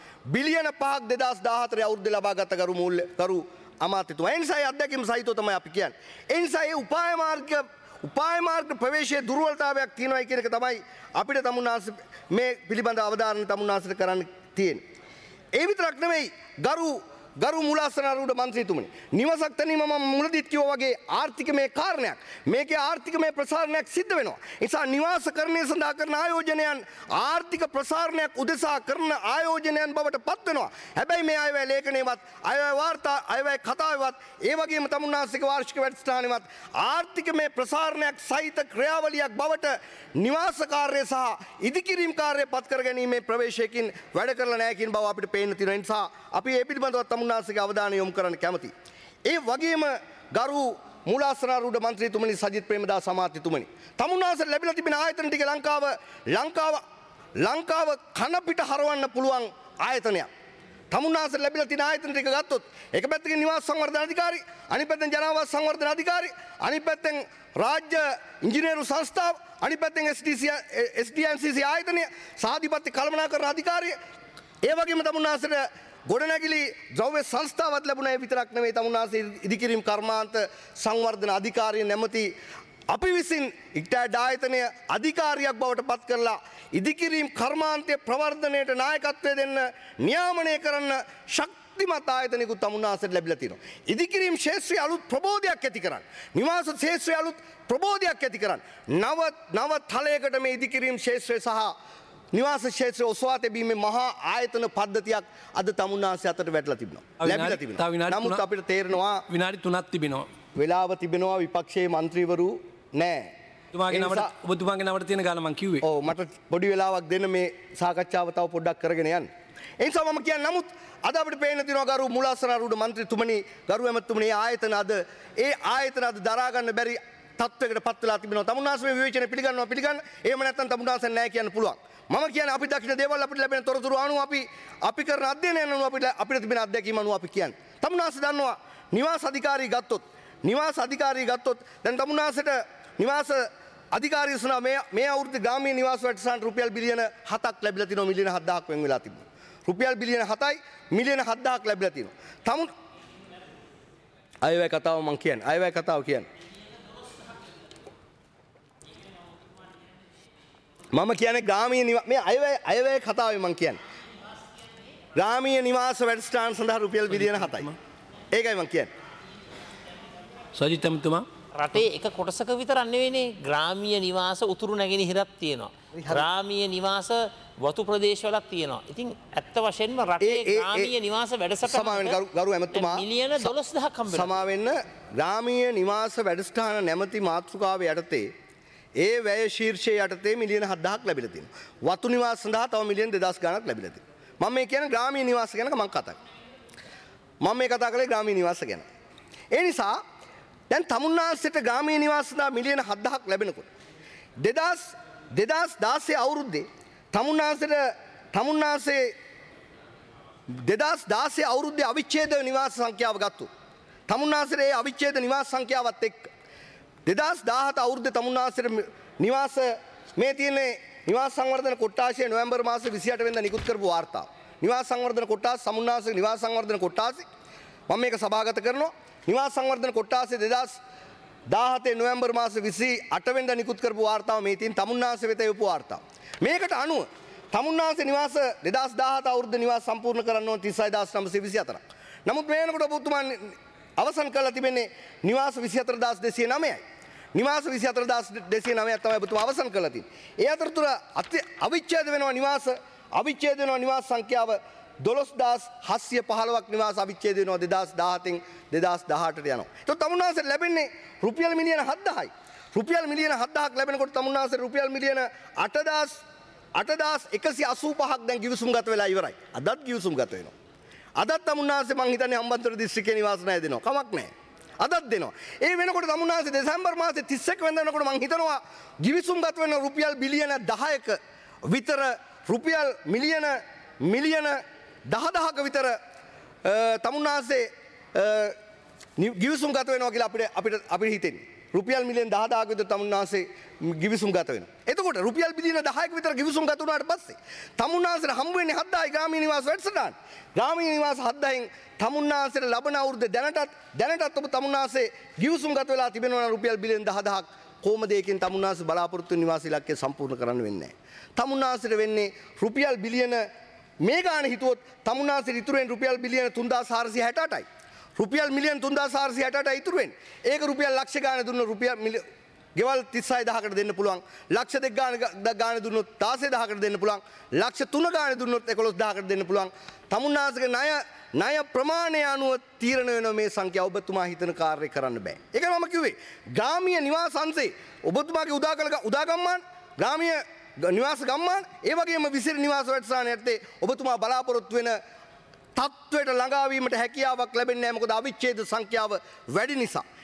2014 අවුරුද්දේ ලබාගත කරු අමාත්‍යතුමා. ඒ නිසා ඒ අත්දැකීම් සහිතව තමයි අපි කියන්නේ. ඒ නිසා ඒ උපාය මාර්ග ප්‍රවේශයේ දුර්වලතාවයක් තියෙනවා කියන එක තමයි අපිට තමුන්නාසේ මේ පිළිබඳ අවධාරණ තමුන්නාසට කරන්න තියෙන්නේ. ඒ විතරක් නෙමෙයි ගරු මූලාසනාරූඪ මන්ත්‍රීතුමනි නිවසක් තැනීම මම මුලදීත් කිව්වා වගේ ආර්ථිකමය කාරණයක්. මේකේ ආර්ථිකමය ප්‍රසාරණයක් සිද්ධ වෙනවා. ඒ නිසා නිවාසකරණය සඳහා කරන ආයෝජනයන් ආර්ථික ප්‍රසාරණයක් උදෙසා කරන ආයෝජනයන් බවට පත් වෙනවා. හැබැයි මේ අයවැය ලේඛනයේවත් අයවැය වාර්තා අයවැය කතාවේවත් ඒ වගේම තමුන්නාසික වාර්ෂික වැඩසටහනේවත් ආර්ථිකමය ප්‍රසාරණයක් සහිත ක්‍රියාවලියක් බවට නිවාස කාර්යය සහ ඉදිකිරීම් කාර්යය පත් කර ගැනීමේ ප්‍රවේශයකින් වැඩ කරලා නැහැ කියන බව අපිට පේන්න තියෙන නිසා අපි ඒ පිළිබඳව තමුන්නාසික අවධානය යොමු කරන්න කැමතියි. ඒ වගේම ගරු මූලාසනාරූඪ මන්ත්‍රීතුමනි සජිත් ප්‍රේමදාස අමාත්‍යතුමනි. තමුන්නාන්සේට ලැබිලා තිබෙන ආයතන ටික ලංකාව කන පිට හරවන්න පුළුවන් ආයතනයක්. තමුන්නාන්සේට ලැබිලා තියෙන ආයතන ටික ගත්තොත් එක පැත්තකින් නිවාස සංවර්ධන අධිකාරී, අනිත් පැත්තෙන් ජනාවාස සංවර්ධන අධිකාරී, අනිත් පැත්තෙන් රාජ්‍ය ඉංජිනේරු සංස්ථාව, අනිත් පැත්තෙන් SDMCC ආයතනය, සාධිපත්‍ය කළමනාකරණ අධිකාරිය, ඒ වගේම තමුන්නාන්සේට ගොඩනැගිලි ද්‍රව්‍ය සංස්ථාවත් ලැබුණා. ඒ විතරක් නෙවෙයි තමුන්නාන්සේ ඉදිකිරීම් කර්මාන්ත සංවර්ධන අධිකාරිය නැමැති අපි විසින් ඉක්ටෑඩ් ආයතනය අධිකාරියක් බවට පත් කරලා ඉදිකිරීම් කර්මාන්තය ප්‍රවර්ධනයට නායකත්වය දෙන්න නියාමනය කරන්න ශක්තිමත් ආයතනයකුත් තමුන්නාන්සේට ලැබිලා තියෙනවා. ඉදිකිරීම් ක්ෂේත්‍රයේ අලුත් ප්‍රබෝධයක් ඇති කරන්න. නිවාස ක්ෂේත්‍රයේ අලුත් ප්‍රබෝධයක් ඇති කරන්න. නව තලයකට මේ ඉදිකිරීම් ක්ෂේත්‍රය සහ නිවාස ක්ෂේත්‍රය ඔසවා තැබීමේ මහා ආයතන පද්ධතියක් අද තමුන්නාන්සේ අතට වැටලා තිබෙනවා. ලැබිලා තිබෙනවා. නමුත් අපිට තේරෙනවා විනාඩි 3ක් තිබෙනවා. වෙලාව තිබෙනවා විපක්ෂයේ മന്ത്രിවරු නැහැ. ඔබතුමාගේ නමට තියෙන ගාන මං කිව්වේ. ඔව් මට පොඩි වෙලාවක් දෙන්න මේ සාකච්ඡාව තව පොඩ්ඩක් කරගෙන යන්න. ඒ නිසා මම කියන්නේ නමුත් අද අපිට පේන තියෙනවා ගරු මූලාසනාරූඪ මන්ත්‍රීතුමනි, ගරු ඇමතුමනි, ආයතන අද දරා ගන්න බැරි තත්වයකට පත් වෙලා තිබෙනවා. තමුන්නාන්සේ මේ විවේචනය පිළිගන්න. එහෙම නැත්නම් තමුන්නාන්සේ නැහැ කියන්න පුළුවන්. මම කියන්නේ අපි දකින දේවල් අපිට ලැබෙන තොරතුරු අනුව අපි කරන අධ්‍යයනය අනුව අපිට තිබෙන අත්දැකීම් අනුව අපි කියන්නේ. තමුන්නාන්සේ දන්නවා නිවාස අධිකාරී ගත්තොත් දැන් තමුන්නාන්සේට නිවාස අධිකාරිය සුණා මේ අවුරුද්දේ ග්‍රාමීය නිවාස වැඩසටහනට රුපියල් බිලියන 7ක් ලැබිලා තිනවා. මිලියන 7000ක් වෙන් වෙලා තිබුණා. රුපියල් බිලියන 7යි මිලියන 7000ක් ලැබිලා තිනවා. අයවැය කතාව මං කියන්නේ. අයවැය කතාව කියන්නේ. මම කියන්නේ ග්‍රාමීය මේ අයවැය කතාවේ මං කියන්නේ. ග්‍රාමීය නිවාස වැඩසටහන සඳහා රුපියල් බිලියන 7යි. ඒකයි මං කියන්නේ. සජිත් ඇමතුමා රටේ එක කොටසක විතරක් නෙවෙයිනේ ග්‍රාමීය නිවාස උතුරු නැගෙනහිරක් තියෙනවා. ග්‍රාමීය නිවාස වතු ප්‍රදේශවලක් තියෙනවා. ඉතින් ඇත්ත වශයෙන්ම රටේ ග්‍රාමීය නිවාස වැඩසටහන සමාවෙන්න ගරු ඇමතුමා මිලියන 12000ක් හම්බ වෙනවා. සමාවෙන්න ග්‍රාමීය නිවාස වැඩසටහන නැමැති මාතෘකාව යටතේ ඒ වැය ශීර්ෂය යටතේ මිලියන 7000ක් ලැබිලා තියෙනවා. වතු නිවාස සඳහා තව මිලියන 2000 ගණක් ලැබිලා තියෙනවා. මම මේ කියන්නේ ග්‍රාමීය නිවාස ගැන මම කතා කළේ ග්‍රාමීය නිවාස ගැන. ඒ නිසා දැන් තමුන්නාන්සේට ග්‍රාමීය නිවාස සඳහා මිලියන 7000ක් ලැබෙනකොට 2016 අවුරුද්දේ තමුන්නාන්සේ 2016 අවුරුද්දේ අවිච්ඡේද නිවාස සංඛ්‍යාව ගත්තොත් තමුන්නාන්සේට ඒ අවිච්ඡේද නිවාස සංඛ්‍යාවත් එක්ක 2017 අවුරුද්දේ තමුන්නාන්සේට නිවාස මේ තියෙන්නේ නිවාස සංවර්ධන කොට්ටාශය නොවැම්බර් මාසේ 28 වෙනිදා නිකුත් කරපු වාර්තාව. නිවාස සංවර්ධන කොට්ටාස තමුන්නාන්සේ නිවාස සංවර්ධන කොට්ටාසි මම මේක සභාගත කරනවා. නිවාස සංවර්ධන කොට්ටාසේ 2017 නොවැම්බර් මාස 28 වෙනිදා නිකුත් කරපු වාර්තාව මේ තියෙන තමුන්නාන්සේ වෙත එවපු වාර්තාව. මේකට අනුව තමුන්නාන්සේ නිවාස 2017 අවුරුද්ද නිවාස සම්පූර්ණ කරන්න ඕන 36924ක්. නමුත් මේ වෙනකොට ඔබතුමා අවසන් කරලා තිබෙන්නේ නිවාස 24209යි. නිවාස 24209ක් තමයි ඔබතුමා අවසන් කරලා තියෙන්නේ. ඒ අතරතුර අවිච්ඡේද වෙනවා නිවාස සංඛ්‍යාව 12715ක් නිවාස අවිච්ඡේද වෙනවා 2017න් 2018ට යනවා. ඒත් තමුන්නාන්සේට ලැබෙන්නේ රුපියල් මිලියන 7000යි. රුපියල් මිලියන 7000ක් ලැබෙනකොට තමුන්නාන්සේට රුපියල් මිලියන 8185ක් දැන් ගිවිසුම් ගත වෙලා ඉවරයි. අදත් ගිවිසුම් ගත වෙනවා. අදත් තමුන්නාන්සේ මං හිතන්නේ හම්බන්තොට දිස්ත්‍රික්කේ නිවාස ණය දෙනවා. කමක් නැහැ. අදත් දෙනවා. ඒ වෙනකොට තමුන්නාන්සේ දෙසැම්බර් මාසේ 31 වෙනිදා වෙනකොට මං හිතනවා ගිවිසුම් ගත වෙන රුපියල් බිලියන 10ක විතර රුපියල් මිලියන 10000ක විතර තමුන්නාන්සේ ගිවිසුම් ගත වෙනවා කියලා අපිට හිතෙන්නේ. රුපියල් මිලියන 10000ක විතර තමුන්නාන්සේ ගිවිසුම් ගත වෙනවා. එතකොට රුපියල් බිලියන 10ක විතර ගිවිසුම් ගත වුණාට පස්සේ තමුන්නාන්සේට හම්බ වෙන්නේ 7000යි ග්‍රාමීය නිවාස වැඩසටහන. ග්‍රාමීය නිවාස 7000න් තමුන්නාන්සේට ලබන අවුරුද්ද දැනටත් ඔබ තමුන්නාන්සේ ගිවිසුම් ගත වෙලා තිබෙනවා රුපියල් බිලියන 10000ක් කොහොමද ඒකෙන් තමුන්නාන්සේ බලාපොරොත්තු නිවාස ඉලක්කය සම්පූර්ණ කරන්න වෙන්නේ නැහැ. තමුන්නාන්සේට වෙන්නේ රුපියල් බිලියන මේ ගාන හිතුවොත් තමුන්නාන්සේ ඉතුරු වෙන රුපියල් බිලියන 3468යි. රුපියල් මිලියන 3468යි ඉතුරු වෙන්නේ. ඒක රුපියල් ලක්ෂ ගාන දුන්න ගෙවල් 36000කට දෙන්න පුළුවන්. ලක්ෂ 2 ගාන දුන්නොත් 16000කට දෙන්න පුළුවන්. ලක්ෂ 3 ගාන දුන්නොත් 11000කට දෙන්න පුළුවන්. තමුන්නාන්සේගේ ණය ප්‍රමාණය අනුව තීරණය වෙන මේ සංඛ්‍යාව ඔබතුමා හිතන කාර්යය කරන්න බෑ. ඒකයි මම කිව්වේ. ග්‍රාමීය නිවාස අංශේ ඔබතුමාගේ උදාගම්මාන ග්‍රාමීය නිවාස ගම්මාන ඒ වගේම විසිර නිවාස වැඩසටහන යටතේ ඔබතුමා බලාපොරොත්තු වෙන තත්වයට ළඟා වීමට හැකියාවක් ලැබෙන්නේ නැහැ. මොකද අවිච්ඡේද සංඛ්‍යාව වැඩි නිසා.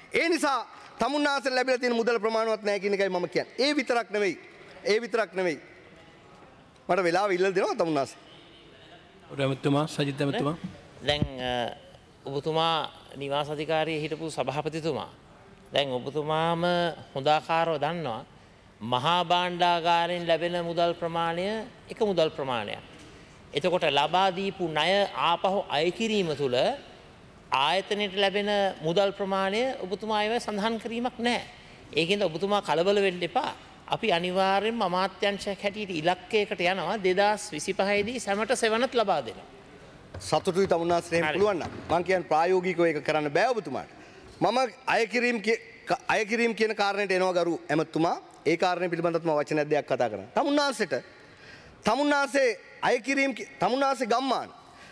ඒ නිසා තමුන්නාන්සේට ලැබිලා තියෙන මුදල් ප්‍රමාණවත් නැහැ කියන එකයි මම කියන්නේ. ඒ විතරක් නෙවෙයි. මට වෙලාව ඉල්ල දෙනවා තමුන්නාන්සේ. ඇමතුමා සජිත් ඇමතුමා. දැන් ඔබතුමා නිවාස අධිකාරියේ හිටපු සභාපතිතුමා දැන් ඔබතුමාම හොඳාකාරව දන්නවා මහා භාණ්ඩාගාරයෙන් ලැබෙන මුදල් ප්‍රමාණය එක මුදල් ප්‍රමාණයක්. එතකොට ලබා දීපු ණය ආපහු අය කිරීම තුළ ආයතනයට ලැබෙන මුදල් ප්‍රමාණය ඔබතුමා ඒව සඳහන් කිරීමක් නැහැ. ඒකෙන්ද ඔබතුමා කලබල වෙන්න එපා. අපි අනිවාර්යෙන්ම අමාත්‍යංශයක් හැටියට ඉලක්කයකට යනවා 2025 දී සැමට සෙවණත් ලබා දෙනවා. සතුටුයි තමුන්නාන්සේට එහෙම පුළුවන් නම් මම කියන්නේ ප්‍රායෝගිකව ඒක කරන්න බෑ ඔබතුමාට. මම අය කිරීම කියන කාරණයට එනවා ගරු ඇමතුමා. ඒ කාරණය පිළිබඳව මම වචනයක් දෙයක් කතා කරන්න. තමුන්නාන්සේ අය කිරීම තමුන්නාන්සේ ගම්මාන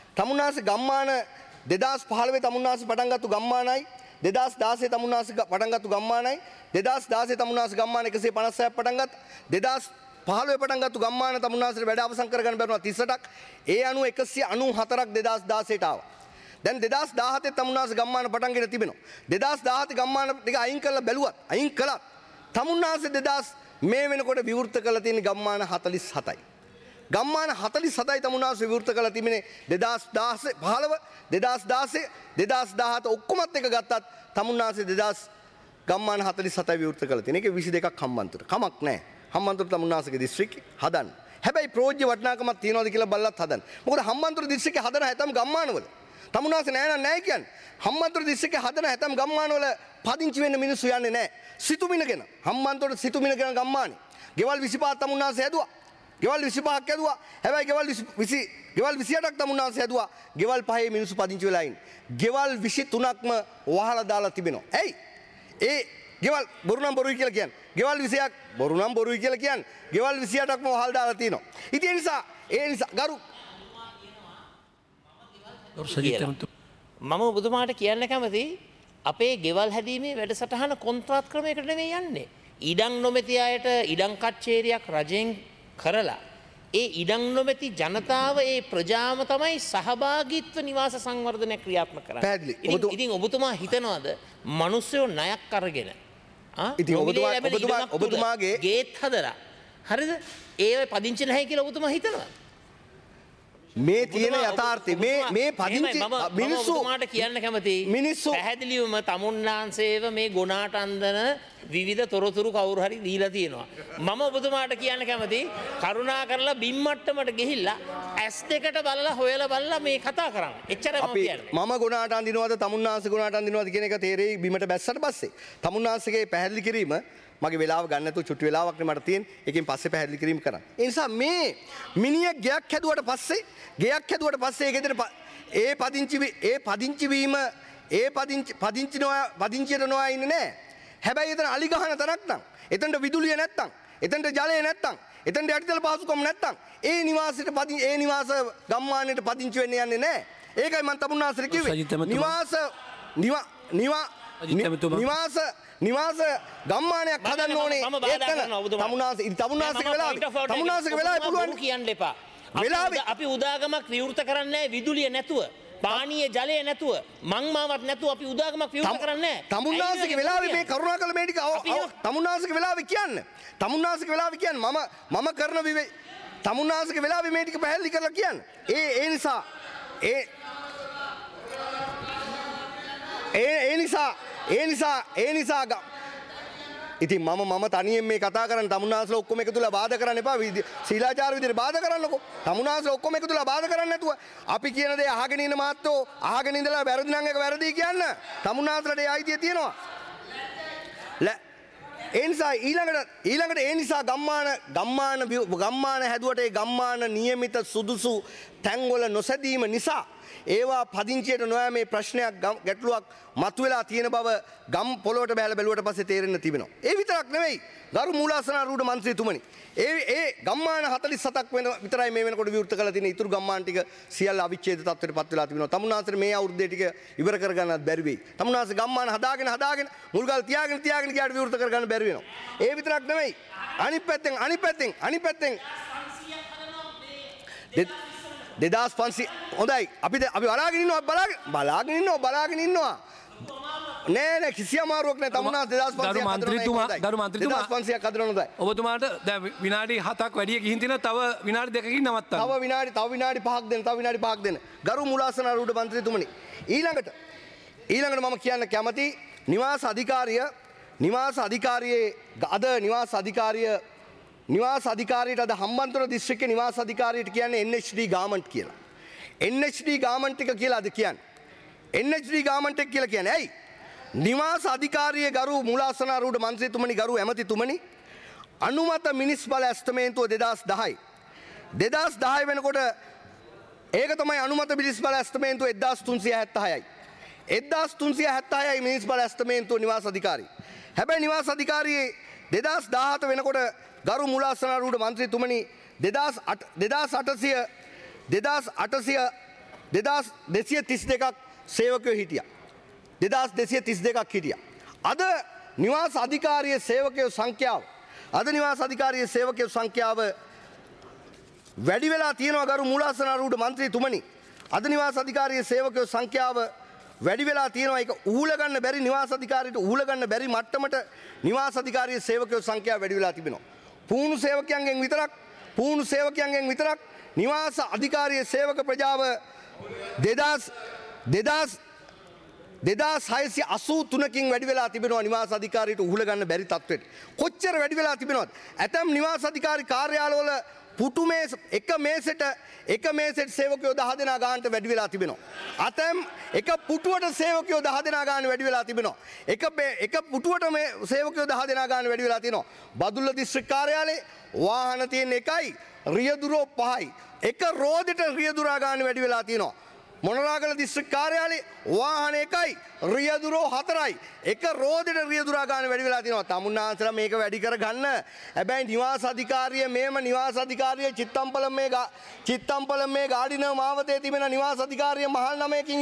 2015 තමුන්නාන්සේ පටන් ගත්තු ගම්මානයි 2016 තමුන්නාන්සේ පටන් ගත්තු ගම්මානයි 2016 තමුන්නාන්සේ ගම්මාන 156ක් පටන් ගත්තා 2015 පටන් ගත්තු ගම්මාන තමුන්නාන්සේට වැඩ අවසන් කරගන්න බැරුණා 38ක් ඒ අනුව 194ක් 2016ට ආවා. දැන් 2017 තමුන්නාන්සේ ගම්මාන පටන්ගෙන තිබෙනවා. 2017 ගම්මාන ටික අයින් කළත් තමුන්නාන්සේ 2000 මේ වෙනකොට විවෘත කරලා තියෙන ගම්මාන 47යි. ගම්මාන 47යි තමුන්නාන්සේ විවෘත කරලා තිබෙන්නේ 2015 2016 2017 ඔක්කොමත් එක ගත්තත් තමුන්නාන්සේ 2000 ගම්මාන 47යි විවෘත කරලා තියෙන. ඒකේ 22ක් හම්බන්තොට. කමක් නැහැ. හම්බන්තොට තමුන්නාන්සේගේ දිස්ත්‍රික්කේ හදන්න. හැබැයි ප්‍රෝජ්‍ය වටිනාකමක් තියනවාද කියලා බලලත් හදන්න. මොකද හම්බන්තොට දිස්ත්‍රික්කේ හදන හැතම් ගම්මානවල තමුන්නාන්සේ නැහැ කියන්නේ. හම්බන්තොට දිස්ත්‍රික්කේ හදන හැතම් ගම්මානවල පදිංචි වෙන්න මිනිස්සු යන්නේ නැහැ. සිතුමිනගෙන හම්බන්තොට සිතුමිනගෙන ගම්මානේ. ගෙවල් 25ක් තමුන්නාන්සේ හැදුවා. ගෙවල් 25ක් හැදුවා. හැබැයි ගෙවල් 28ක් තමුන්නාන්සේ හැදුවා. ගෙවල් පහේ මිනිස්සු පදිංචි වෙලා ඉන්නේ. ගෙවල් 23ක්ම වහලා දාලා තිබෙනවා. ඇයි? ඒ ගෙවල් බොරු නම් බොරුයි කියලා කියන්නේ. ගෙවල් 20ක් බොරු නම් බොරුයි කියලා කියන්නේ. ගෙවල් 28ක්ම වහලා දාලා තියෙනවා. ඉතින් ඒ නිසා ගරු මම ඔබතුමාට කියන්න කැමති අපේ ගෙවල් හැදීමේ වැඩසටහන කොන්ත්‍රාත් ක්‍රමයකට නෙමෙයි යන්නේ. ඉඩම් නොමැති අයට ඉඩම් කච්චේරියක් රජෙන් කරලා ඒ ඉඩම් නොමැති ජනතාව ඒ ප්‍රජාම තමයි සහභාගීත්ව නිවාස සංවර්ධනය ක්‍රියාත්මක කරන්නේ. ඉතින් ඔබතුමා හිතනවාද මිනිස්සුયો ණයක් අරගෙන ඉතින් ඔබතුමාගේ ගේට් හදලා හරිද? ඒව පදිංචි නැහැ කියලා ඔබතුමා හිතනවාද? මේ තියෙන යථාර්ථය මේ පදිංචි මිනිස්සු ඔබතුමාට කියන්න කැමති මිනිස්සු පැහැදිලිවම තමුන්නාන්සේව මේ ගුණාට අන්දන විවිධ තොරතුරු කවුරු හරි දීලා තියෙනවා. මම ඔබතුමාට කියන්න කැමති කරුණා කරලා බිම් මට්ටමට ගිහිල්ලා S2කට බලලා හොයලා බලලා මේ කතා කරන්න. එච්චරයි මම කියන්නේ. මම ගුණාට අඳිනවද තමුන්නාන්සේ ගුණාට අඳිනවද කියන එක තේරෙයි බිමට බැස්සට පස්සේ. තමුන්නාන්සේගේ පැහැදිලි කිරීම මගේ වෙලාව ගන්න නැතුව චුට්ටි වෙලාවක් නේ මට තියෙන්නේ. ඒකෙන් පස්සේ පැහැදිලි කිරීම කරන්න. ඒ නිසා මේ මිනිහෙක් ගෙයක් හැදුවට පස්සේ ඒකෙදින පදිංචියට නොයා ඉන්නේ නැහැ. හැබැයි එතන අලි ගහන තැනක් නම්, එතනට විදුලිය නැත්තම්, එතනට ජලය නැත්තම්, එතනට යටිතල පහසුකම් නැත්තම් ඒ නිවාස ගම්මානයට පදිංචි වෙන්න යන්නේ නැහැ. ඒකයි මම තමුන්නාන්සේට කිව්වේ. නිවාස ගම්මානයක් හදන්න ඕනේ. තමුන්නාන්සේගේ වෙලාවේ පුළුවන් කියන්න එපා. අපි උදාගමක් විවෘත කරන්නේ නැහැ විදුලිය නැතුව. පානීය ජලය නැතුව මංමාවත් නැතුව අපි උදාගමක් විවෘත කරන්නේ නැහැ. තමුන්නාන්සේගේ වෙලාවේ මේ කරුණාකර මේ ටික තමුන්නාන්සේගේ වෙලාවේ කියන්න. මම කරන තමුන්නාන්සේගේ වෙලාවේ මේ ටික පැහැදිලි කරලා කියන්න. ඒ නිසා ඉතින් මම තනියෙන් මේ කතා කරන්න තමුන්නාන්සේලා ඔක්කොම එකතුලා බාධා කරන්න එපා. සීලාචාර විදිහට බාධා කරන්නකෝ. තමුන්නාන්සේලා ඔක්කොම එකතුලා බාධා කරන්න නැතුව අපි කියන දේ අහගෙන ඉන්න මාත්‍රෝ අහගෙන ඉඳලා වැරදි නම් එක වැරදි කියන්න. තමුන්නාන්සේලාට ඒ අයිතිය තියෙනවා. ඒ නිසා ඊළඟට ඒ නිසා ගම්මාන හැදුවට ඒ ගම්මාන නියමිත සුදුසු තැන්වල නොසැදීම නිසා ඒවා පදිංචියට නොයෑමේ ප්‍රශ්නයක් ගැටලුවක් මතුවලා තියෙන බව ගම් පොළොවට බැලලා බැලුවට පස්සේ තේරෙන්න තිබෙනවා. ඒ විතරක් නෙවෙයි ගරු මූලාසනාරූඪ මන්ත්‍රීතුමනි. ඒ ගම්මාන 47ක් විතරයි මේ වෙනකොට විවෘත කරලා තියෙන. ඉතුරු ගම්මාන ටික සියල්ල අවිච්ඡේද තත්ත්වයට පත් වෙලා තිබෙනවා. තමුන්නාන්සේට මේ අවුරුද්දේ ටික ඉවර කරගන්නත් බැරි වෙයි. තමුන්නාන්සේ ගම්මාන හදාගෙන මුල්ගල් තියාගෙන ගියාට විවෘත කරගන්න බැරි වෙනවා. ඒ විතරක් නෙවෙයි අනිත් පැත්තෙන් 2500 හොඳයි අපි බලාගෙන ඉන්නවා නෑ කිසි අමාරුවක් නෑ තමුන්නාස් 2500 ගරු මන්ත්‍රීතුමා 2500ක් අදරන හොඳයි. ඔබතුමාට දැන් විනාඩි 7ක් වැඩි ගිහින් තියෙනවා. තව විනාඩි 2කින් නවත්තන්න. තව විනාඩි 5ක් දෙන්න. ගරු මූලාසන ආරූඪ මන්ත්‍රීතුමනි. ඊළඟට මම කියන්න කැමති නිවාස අධිකාරියට අද හම්බන්තොට දිස්ත්‍රික්කයේ නිවාස අධිකාරියට කියන්නේ NHD ගාමන්ට් කියලා. NHD ගාමන්ට් එක කියලා අද කියන්නේ. NHD ගාමන්ට් එක කියලා කියන්නේ ඇයි? නිවාස අධිකාරියේ ගරු මූලාසන ආරූඪ මන්ත්‍රීතුමනි ගරු ඇමතිතුමනි අනුමත මිනිස් බල ඇස්තමේන්තුව 2010 වෙනකොට ඒක තමයි අනුමත මිනිස් බල ඇස්තමේන්තුව 1376යි. 1376යි මිනිස් බල ඇස්තමේන්තුව නිවාස අධිකාරිය. හැබැයි නිවාස අධිකාරියේ 2017 වෙනකොට ගරු මූලාසන ආරූඪ මන්ත්‍රීතුමනි 2232ක් සේවකයෝ හිටියා. 2232ක් හිටියා. අද නිවාස අධිකාරියේ සේවකයෝ සංඛ්‍යාව වැඩි වෙලා තියෙනවා ගරු මූලාසන ආරූඪ මන්ත්‍රීතුමනි. අද නිවාස අධිකාරියේ සේවකයෝ සංඛ්‍යාව වැඩි වෙලා තියෙනවා. ඒක ඌල ගන්න බැරි නිවාස අධිකාරියට ඌල ගන්න බැරි මට්ටමට නිවාස අධිකාරියේ සේවකයෝ සංඛ්‍යාව වැඩි වෙලා තිබෙනවා. පුහුණු සේවකයන්ගෙන් විතරක් නිවාස අධිකාරියේ සේවක ප්‍රජාව 2683කින් වැඩි වෙලා තිබෙනවා නිවාස අධිකාරියට උහුල ගන්න බැරි තත්ත්වයට. කොච්චර වැඩි වෙලා තිබෙනවද? ඇතැම් නිවාස අධිකාරි කාර්යාලවල පුටු මේස එක මේසෙට සේවකයෝ 10 දෙනා ගානට වැඩි වෙලා තිබෙනවා. අතැම් එක පුටුවට සේවකයෝ 10 දෙනා ගාන වැඩි වෙලා තිබෙනවා. එක පුටුවට මේ සේවකයෝ 10 දෙනා ගාන වැඩි වෙලා තියෙනවා. බදුල්ල දිස්ත්‍රික් කාර්යාලයේ වාහන තියෙන එකයි රියදුරෝ 5යි. එක රෝදෙට රියදුරා ගාන වැඩි වෙලා තියෙනවා. මොනරාගල දිස්ත්‍රික් කාර්යාලයේ වාහන එකයි රියදුරෝ 4යි. එක රෝදෙට රියදුරා ගාන වැඩි වෙලා තියෙනවා. තමුන්නාන්සලා මේක වැඩි කර ගන්න. හැබැයි නිවාස අධිකාරිය නිවාස අධිකාරිය චිත්තම්පලමේ ගාඩිනව මාවතේ තිබෙන නිවාස අධිකාරිය මහල්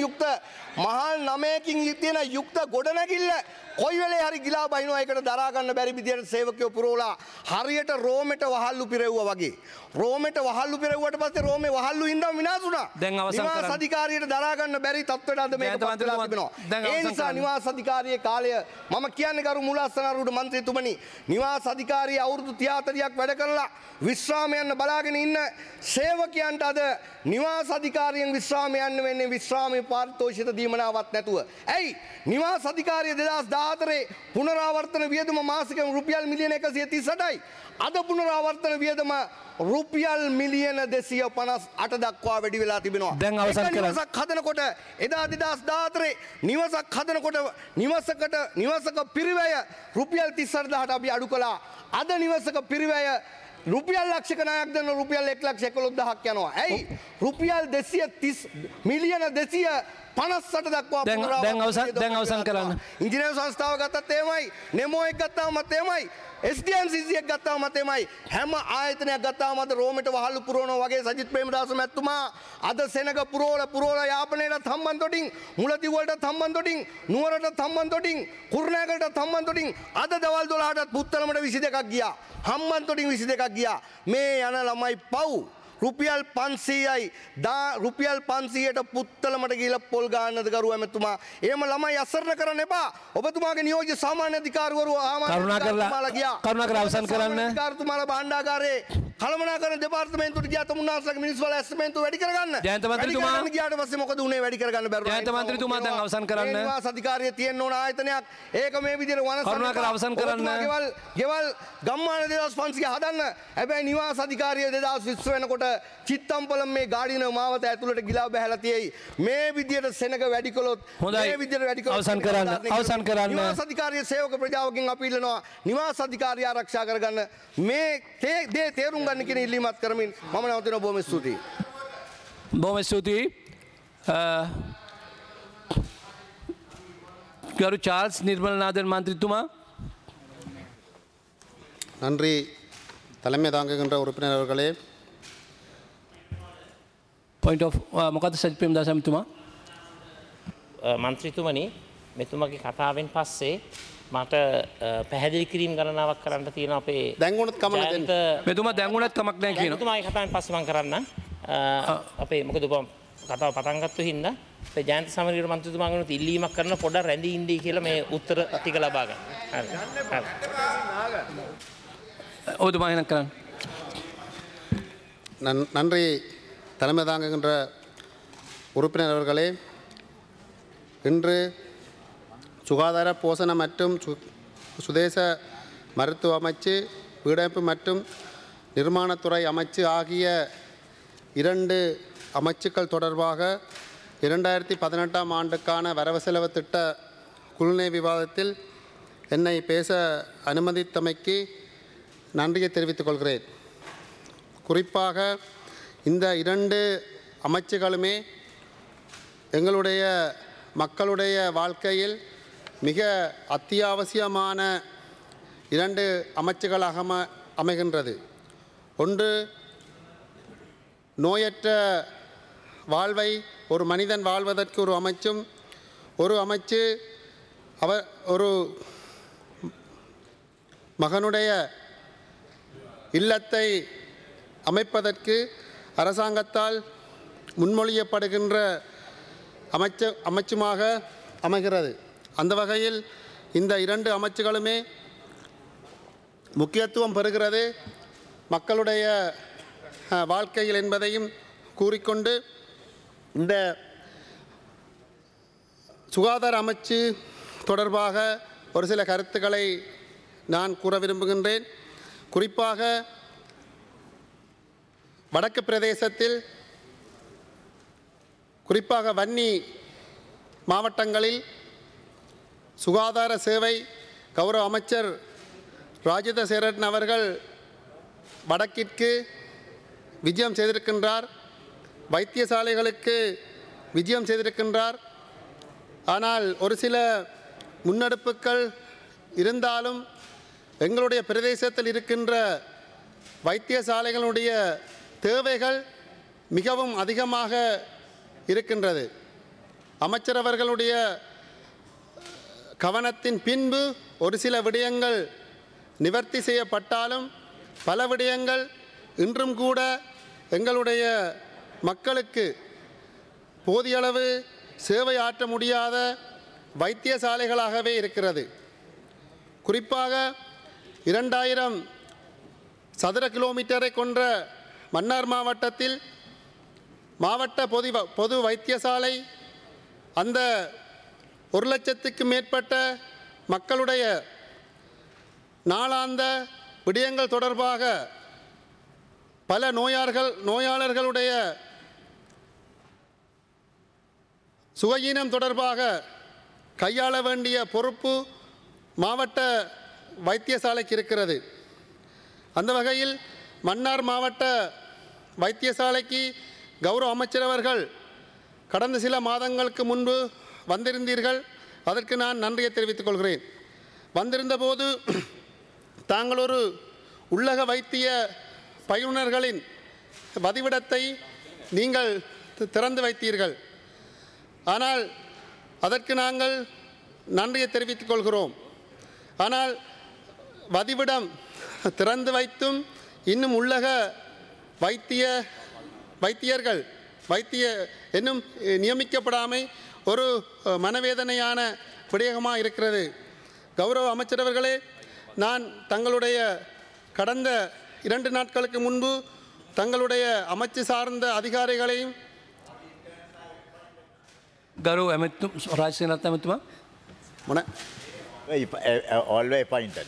9කින් තියෙන යුක්ත ගොඩනැගිල්ල කොයි වෙලේ හරි ගිලා බහිනවා. ඒකට දරා ගන්න බැරි විදියට සේවකයෝ පුරවලා හරියට රෝමෙට වහල්ලු පිරෙව්වා වගේ. රෝමෙට වහල්ලු පිරෙව්වට පස්සේ රෝමේ වහල්ලු ඉඳන් විනාශ වුණා. නිවාස අධිකාරියට දරා ගන්න බැරි තත්ත්වයට අද මේක පත් වෙලා තිබෙනවා. ඒ නිසා නිවාස අධිකාරියේ කාලය මම කියන්නේ ගරු මූලාසන ආරූඪ මන්ත්‍රීතුමනි නිවාස අධිකාරිය අවුරුදු 34ක් වැඩ කරලා විශ්‍රාම යන්න බලාගෙන ඉන්න සේවකයන්ට අද නිවාස අධිකාරියෙන් විශ්‍රාම යන්න වෙන්නේ විශ්‍රාමයේ පාරිතෝෂිත දීමනාවක් නැතුව. ඇයි? නිවාස අධිකාරිය 2014 පුනරාවර්තන වියදම මාසික රුපියල් මිලියන 138යි. අද පුනරාවර්තන වියදම රුපියල් මිලියන 258 දක්වා වැඩි වෙලා තිබෙනවා. දැන් අවසන් කරන්න. නිවසක් හදනකොට එදා 2014 නිවසක් හදනකොට නිවසක පිරිවැය රුපියල් 38000ට අපි අඩු කළා. අද නිවසක පිරිවැය රුපියල් ලක්ෂක ණයක් දෙන රුපියල් 1,11,000ක් යනවා. ඇයි? රුපියල් 230 මිලියන 258 දක්වා දැන් අවසන් කරන්න. ඉංජිනේරු සංස්ථාව ගත්තත් එහෙමයි. නෙමෝ එක ගත්තාමත් එහෙමයි. SDMCC එක ගත්තාමත් එහෙමයි. හැම ආයතනයක් ගත්තාම අද රෝමෙට වහල්ලු පුරවනවා වගේ සජිත් ප්‍රේමදාස මැතිතුමා අද සෙනග පුරවලා යාපනයේට හම්බන්තොටින් මුලතිව්වලට හම්බන්තොටින් නුවරට හම්බන්තොටින් කුරුණෑගලට හම්බන්තොටින් අද දවල් 12ටත් පුත්තලමට 22ක් ගියා. හම්බන්තොටින් 22ක් ගියා. මේ යන ළමයි පව් රුපියල් 500යි රුපියල් 500ට පුත්තලමට ගිහිල්ලා පොල් ගන්නද ගරු ඇමතුමා. එහෙම ළමයි අසරණ කරන්න එපා. ඔබතුමාගේ නියෝජ්‍ය සාමාන්‍ය අධිකාරිවරු කරුණාකරලා අවසන් කරන්න. අධිකාරිතුමාලා භාණ්ඩාගාරේ කළමනාකරන දෙපාර්තමේන්තුවට ගියා තමුන්නාන්සලාගේ මිනිස් වල ඇස්තමේන්තුව වැඩි කරගන්න. ජයන්ත මන්ත්‍රීතුමා ගියාට පස්සේ මොකද උනේ වැඩි කරගන්න බැරුව. ජයන්ත මන්ත්‍රීතුමා දැන් අවසන් කරන්න. මේ නිවාස අධිකාරිය තියෙන්න ඕන ආයතනයක්. ඒක මේ විදිහට වනසන කරුණාකරලා අවසන් කරන්න. ගෙවල් ගම්මාන 2500 හදන්න. හැබැයි නිවාස අධිකාරිය 2020 වෙනකොට චිත්තම්පලම් මේ ගාඩිනව මාවත ඇතුළට ගිලා බහැලා තියෙයි. මේ විදිහට සෙනග වැඩි කළොත් මේ විදිහට වැඩි කළොත් අවසන් කරන්න. නිවාස අධිකාරිය සේවක ප්‍රජාවකින් අපි ඉල්ලනවා නිවාස අධිකාරිය ආරක්ෂා කරගන්න. මේ දේ තේරුම් ගන්න කියන ඉල්ලීමත් කරමින් මම නවතිනවා. බොහොම ස්තුතියි. බොහොම ස්තුතියි. ගරු චාල්ස් නිර්මලනාදන් මන්ත්‍රීතුමා. நன்றி தலைமை தாங்குகின்ற உறுப்பினர் அவர்களே. පොයින්ට් ඔෆ් මොකද සජිත් ප්‍රේමදාස මන්ත්‍රීතුමා? මන්ත්‍රීතුමනි මෙතුමගේ කතාවෙන් පස්සේ මට පැහැදිලි කිරීම ගණනාවක් කරන්න තියෙන අපේ දැන් උනත් කමක් නැහැ. මෙතුමා දැන් උනත් කමක් නැහැ කියනවා. මෙතුමාගේ කතාවෙන් පස්සේ මම කරන්න අපේ මොකද ඔබ කතාව පටන් ගත්තු හින්දා ජයන්ත සමරවීර මන්ත්‍රීතුමාගෙනුත් ඉල්ලීමක් කරන පොඩ්ඩක් රැඳී ඉන්නයි කියලා මේ උත්තර ටික ලබා ගන්න. හරි. ඔබතුමා එහෙනම් කරන්න. நன்றி தலைமை தாங்குகின்ற உறுப்பினர் அவர்களே. இன்று சுகாதார போசன மற்றும் சுதேச மருத்துவ அமைச்சு, வீடமைப்பு மற்றும் நிர்மாணத்துறை அமைச்சு ஆகிய 2 அமைச்சுக்கள் தொடர்பாக 2018ஆம் ஆண்டுக்கான வரவு செலவு திட்ட குழுநிலை விவாதத்தில் என்னை பேச அனுமதித்தமைக்கு நன்றியை தெரிவித்துக் கொள்கிறேன். குறிப்பாக இந்த 2 அமைச்சுகளுமே எங்களுடைய மக்களுடைய வாழ்க்கையில் மிக அத்தியாவசியமான 2 அமைச்சுகளாக அமைகின்றது. ஒன்று, நோயற்ற வாழ்வை ஒரு மனிதன் வாழ்வதற்கு ஒரு அமைச்சும், ஒரு அமைச்சு ஒரு மகனுடைய இல்லத்தை அமைப்பதற்கு அரசாங்கத்தால் முன்மொழியப்படுகின்ற அமைச்சுமாக அமைகிறது. அந்த வகையில் இந்த 2 அமைச்சுகளுமே முக்கியத்துவம் பெறுகிறது மக்களுடைய வாழ்க்கையில் என்பதையும் கூறிக்கொண்டு, இந்த சுகாதார அமைச்சு தொடர்பாக ஒரு சில கருத்துக்களை நான் கூற விரும்புகின்றேன். குறிப்பாக வடக்கு பிரதேசத்தில், குறிப்பாக வன்னி மாவட்டங்களில் சுகாதார சேவை கௌரவ அமைச்சர் ராஜித சேரன் அவர்கள் வடக்கிற்கு விஜயம் செய்திருக்கின்றார், வைத்தியசாலைகளுக்கு விஜயம் செய்திருக்கின்றார். ஆனால் ஒரு சில முன்னெடுப்புகள் இருந்தாலும் எங்களுடைய பிரதேசத்தில் இருக்கின்ற வைத்தியசாலைகளுடைய தேவைகள் மிகவும் அதிகமாக இருக்கின்றது. அமைச்சர் அவர்களுடைய கவனத்தின் பின்பு ஒரு சில விடயங்கள் நிவர்த்தி செய்யப்பட்டாலும் பல விடயங்கள் இன்றும் கூட எங்களுடைய மக்களுக்கு போதிய அளவு சேவை ஆற்ற முடியாத வைத்தியசாலைகளாகவே இருக்கிறது. குறிப்பாக 2000 சதுர கிலோமீட்டரை கொண்ட மன்னார் மாவட்டத்தில் மாவட்ட பொது வைத்தியசாலை அந்த 1,00,000க்கும் மேற்பட்ட மக்களுடைய நாளாந்த விடயங்கள் தொடர்பாக பல நோயாளர்களுடைய சுகஈனம் தொடர்பாக கையாள வேண்டிய பொறுப்பு மாவட்ட வைத்தியசாலைக்கு இருக்கிறது. அந்த வகையில் மன்னார் மாவட்ட வைத்தியசாலைக்கு கௌரவ அமைச்சர் அவர்கள் கடந்த சில மாதங்களுக்கு முன்பு வந்திருந்தீர்கள். அதற்கு நான் நன்றியை தெரிவித்துக் கொள்கிறேன். வந்திருந்தபோது தாங்கள் ஒரு உள்ளக வைத்திய பயிலுனர்களின் வதிவிடத்தை நீங்கள் திறந்து வைத்தீர்கள். ஆனால் அதற்கு நாங்கள் நன்றியை தெரிவித்துக் கொள்கிறோம். ஆனால் வதிவிடம் திறந்து வைத்தும் இன்னும் உள்ளக வைத்தியர்கள் இன்னும் நியமிக்கப்படாமை ஒரு மனவேதனையான விடயமாக இருக்கிறது. கௌரவ அமைச்சரவர்களே, நான் தங்களுடைய கடந்த 2 நாட்களுக்கு முன்பு தங்களுடைய அமைச்சு சார்ந்த அதிகாரிகளையும் ගරු ඇමතුම් රාජසේනරත්න ඇමතුමා Always appointed.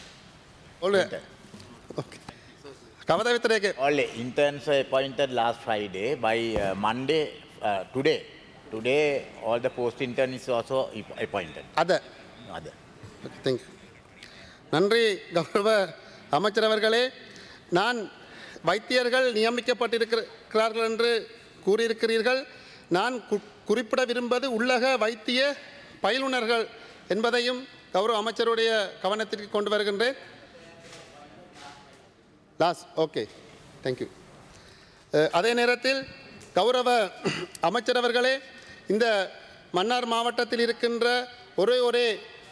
Okay. කවදා විතර ඒක Only interns were appointed last Friday. By Monday, today all the post intern is also appointed. අද Other. Okay, thank you. நன்றி கௌரவ அமைச்சர் அவர்களே. நான் வைத்தியர்கள் நியமிக்கப்பட்டிருக்கிறார்கள் என்று கூறியிருக்கிறீர்கள். நான் குறிப்பிட விரும்புவது உள்ளக வைத்திய பயிலுனர்கள் என்பதையும் கௌரவ அமைச்சருடைய கவனத்திற்கு கொண்டு வருகின்றேன். Okay, thank you. அதே நேரத்தில் கௌரவ அமைச்சர் அவர்களே, இந்த மன்னார் மாவட்டத்தில் இருக்கின்ற ஒரே